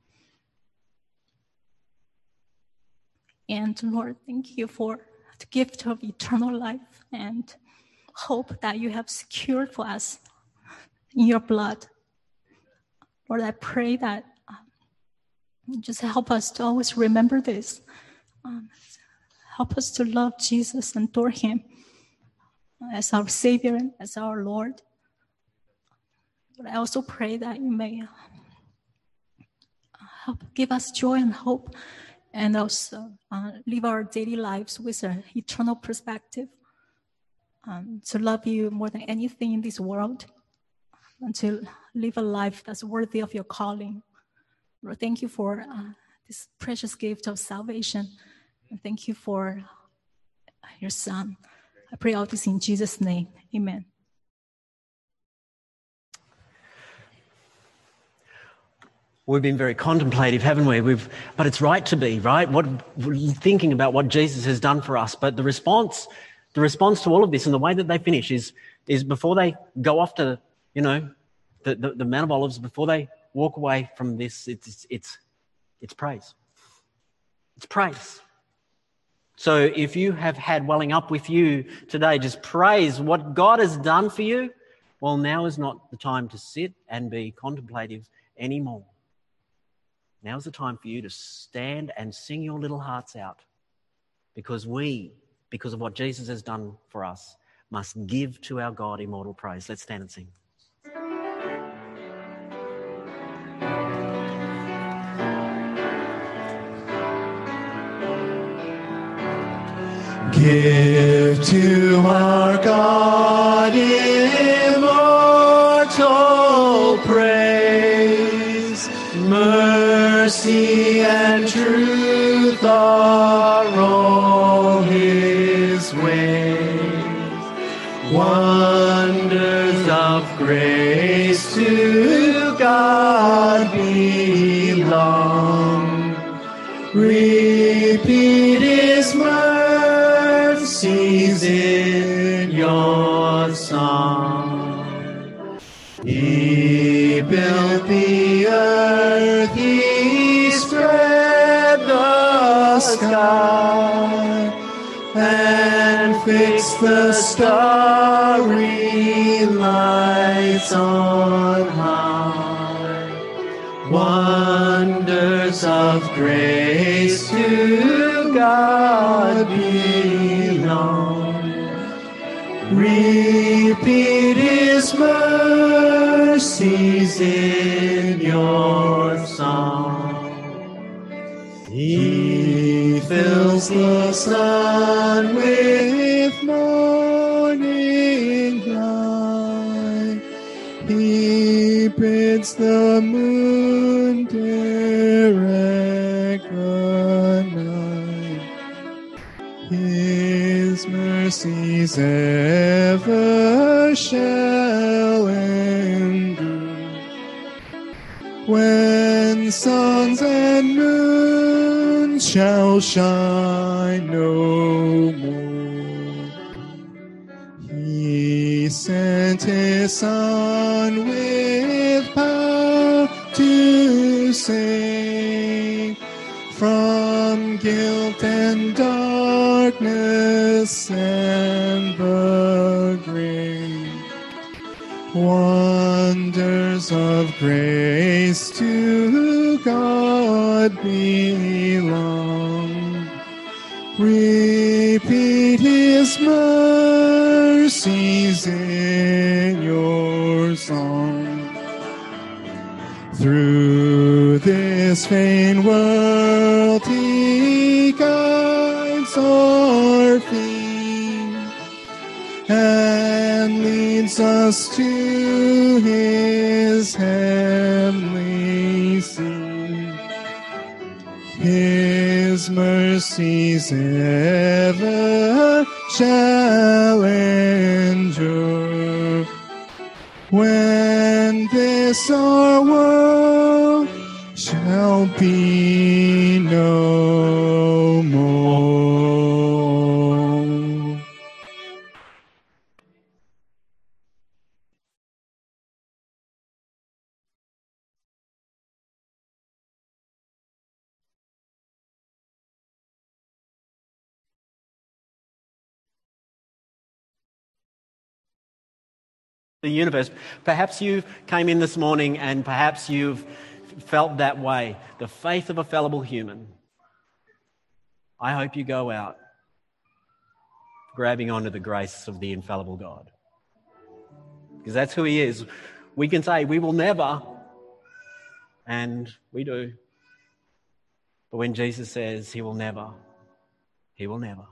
And Lord, thank you for the gift of eternal life and hope that you have secured for us in your blood. Lord, I pray that just help us to always remember this. Help us to love Jesus and adore him as our Savior and as our Lord. But I also pray that you may help give us joy and hope, and also live our daily lives with an eternal perspective, to love you more than anything in this world, and to live a life that's worthy of your calling. Lord, thank you for this precious gift of salvation, and thank you for your Son. I pray all this in Jesus' name. Amen. We've been very contemplative, haven't we? But it's right to be, right? Thinking about what Jesus has done for us. But the response to all of this and the way that they finish is before they go off to, the Mount of Olives, before they walk away from this, it's praise. It's praise. So if you have had welling up with you today, just praise what God has done for you, well, now is not the time to sit and be contemplative anymore. Now is the time for you to stand and sing your little hearts out, because because of what Jesus has done for us, must give to our God immortal praise. Let's stand and sing. Give to our God immortal praise. Mercy and truth are all his ways. Wonders of grace to God belong. Repeat his mercies in your song. He built the earth, he spread the sky, and fixed the starry lights on high. Wonders of grace to God belong. Repeat his mercies in your song. He fills the sun with morning light. He bids the moon direct the night. His mercies ever shall endure. When suns and moons shall shine no more, he sent his Son with power to save from guilt and darkness and the grave. Wonders of grace to God belong. Repeat his mercies in your song. Through this vain world he guides our feet and leads us to his heavenly seat. His mercies ever shall endure. When this our world shall be no more. The universe. Perhaps you came in this morning and perhaps you've felt that way. The faith of a fallible human. I hope you go out grabbing onto the grace of the infallible God. Because that's who he is. We can say we will never, and we do. But when Jesus says he will never, he will never.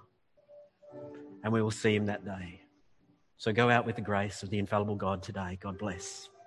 And we will see him that day. So go out with the grace of the infallible God today. God bless.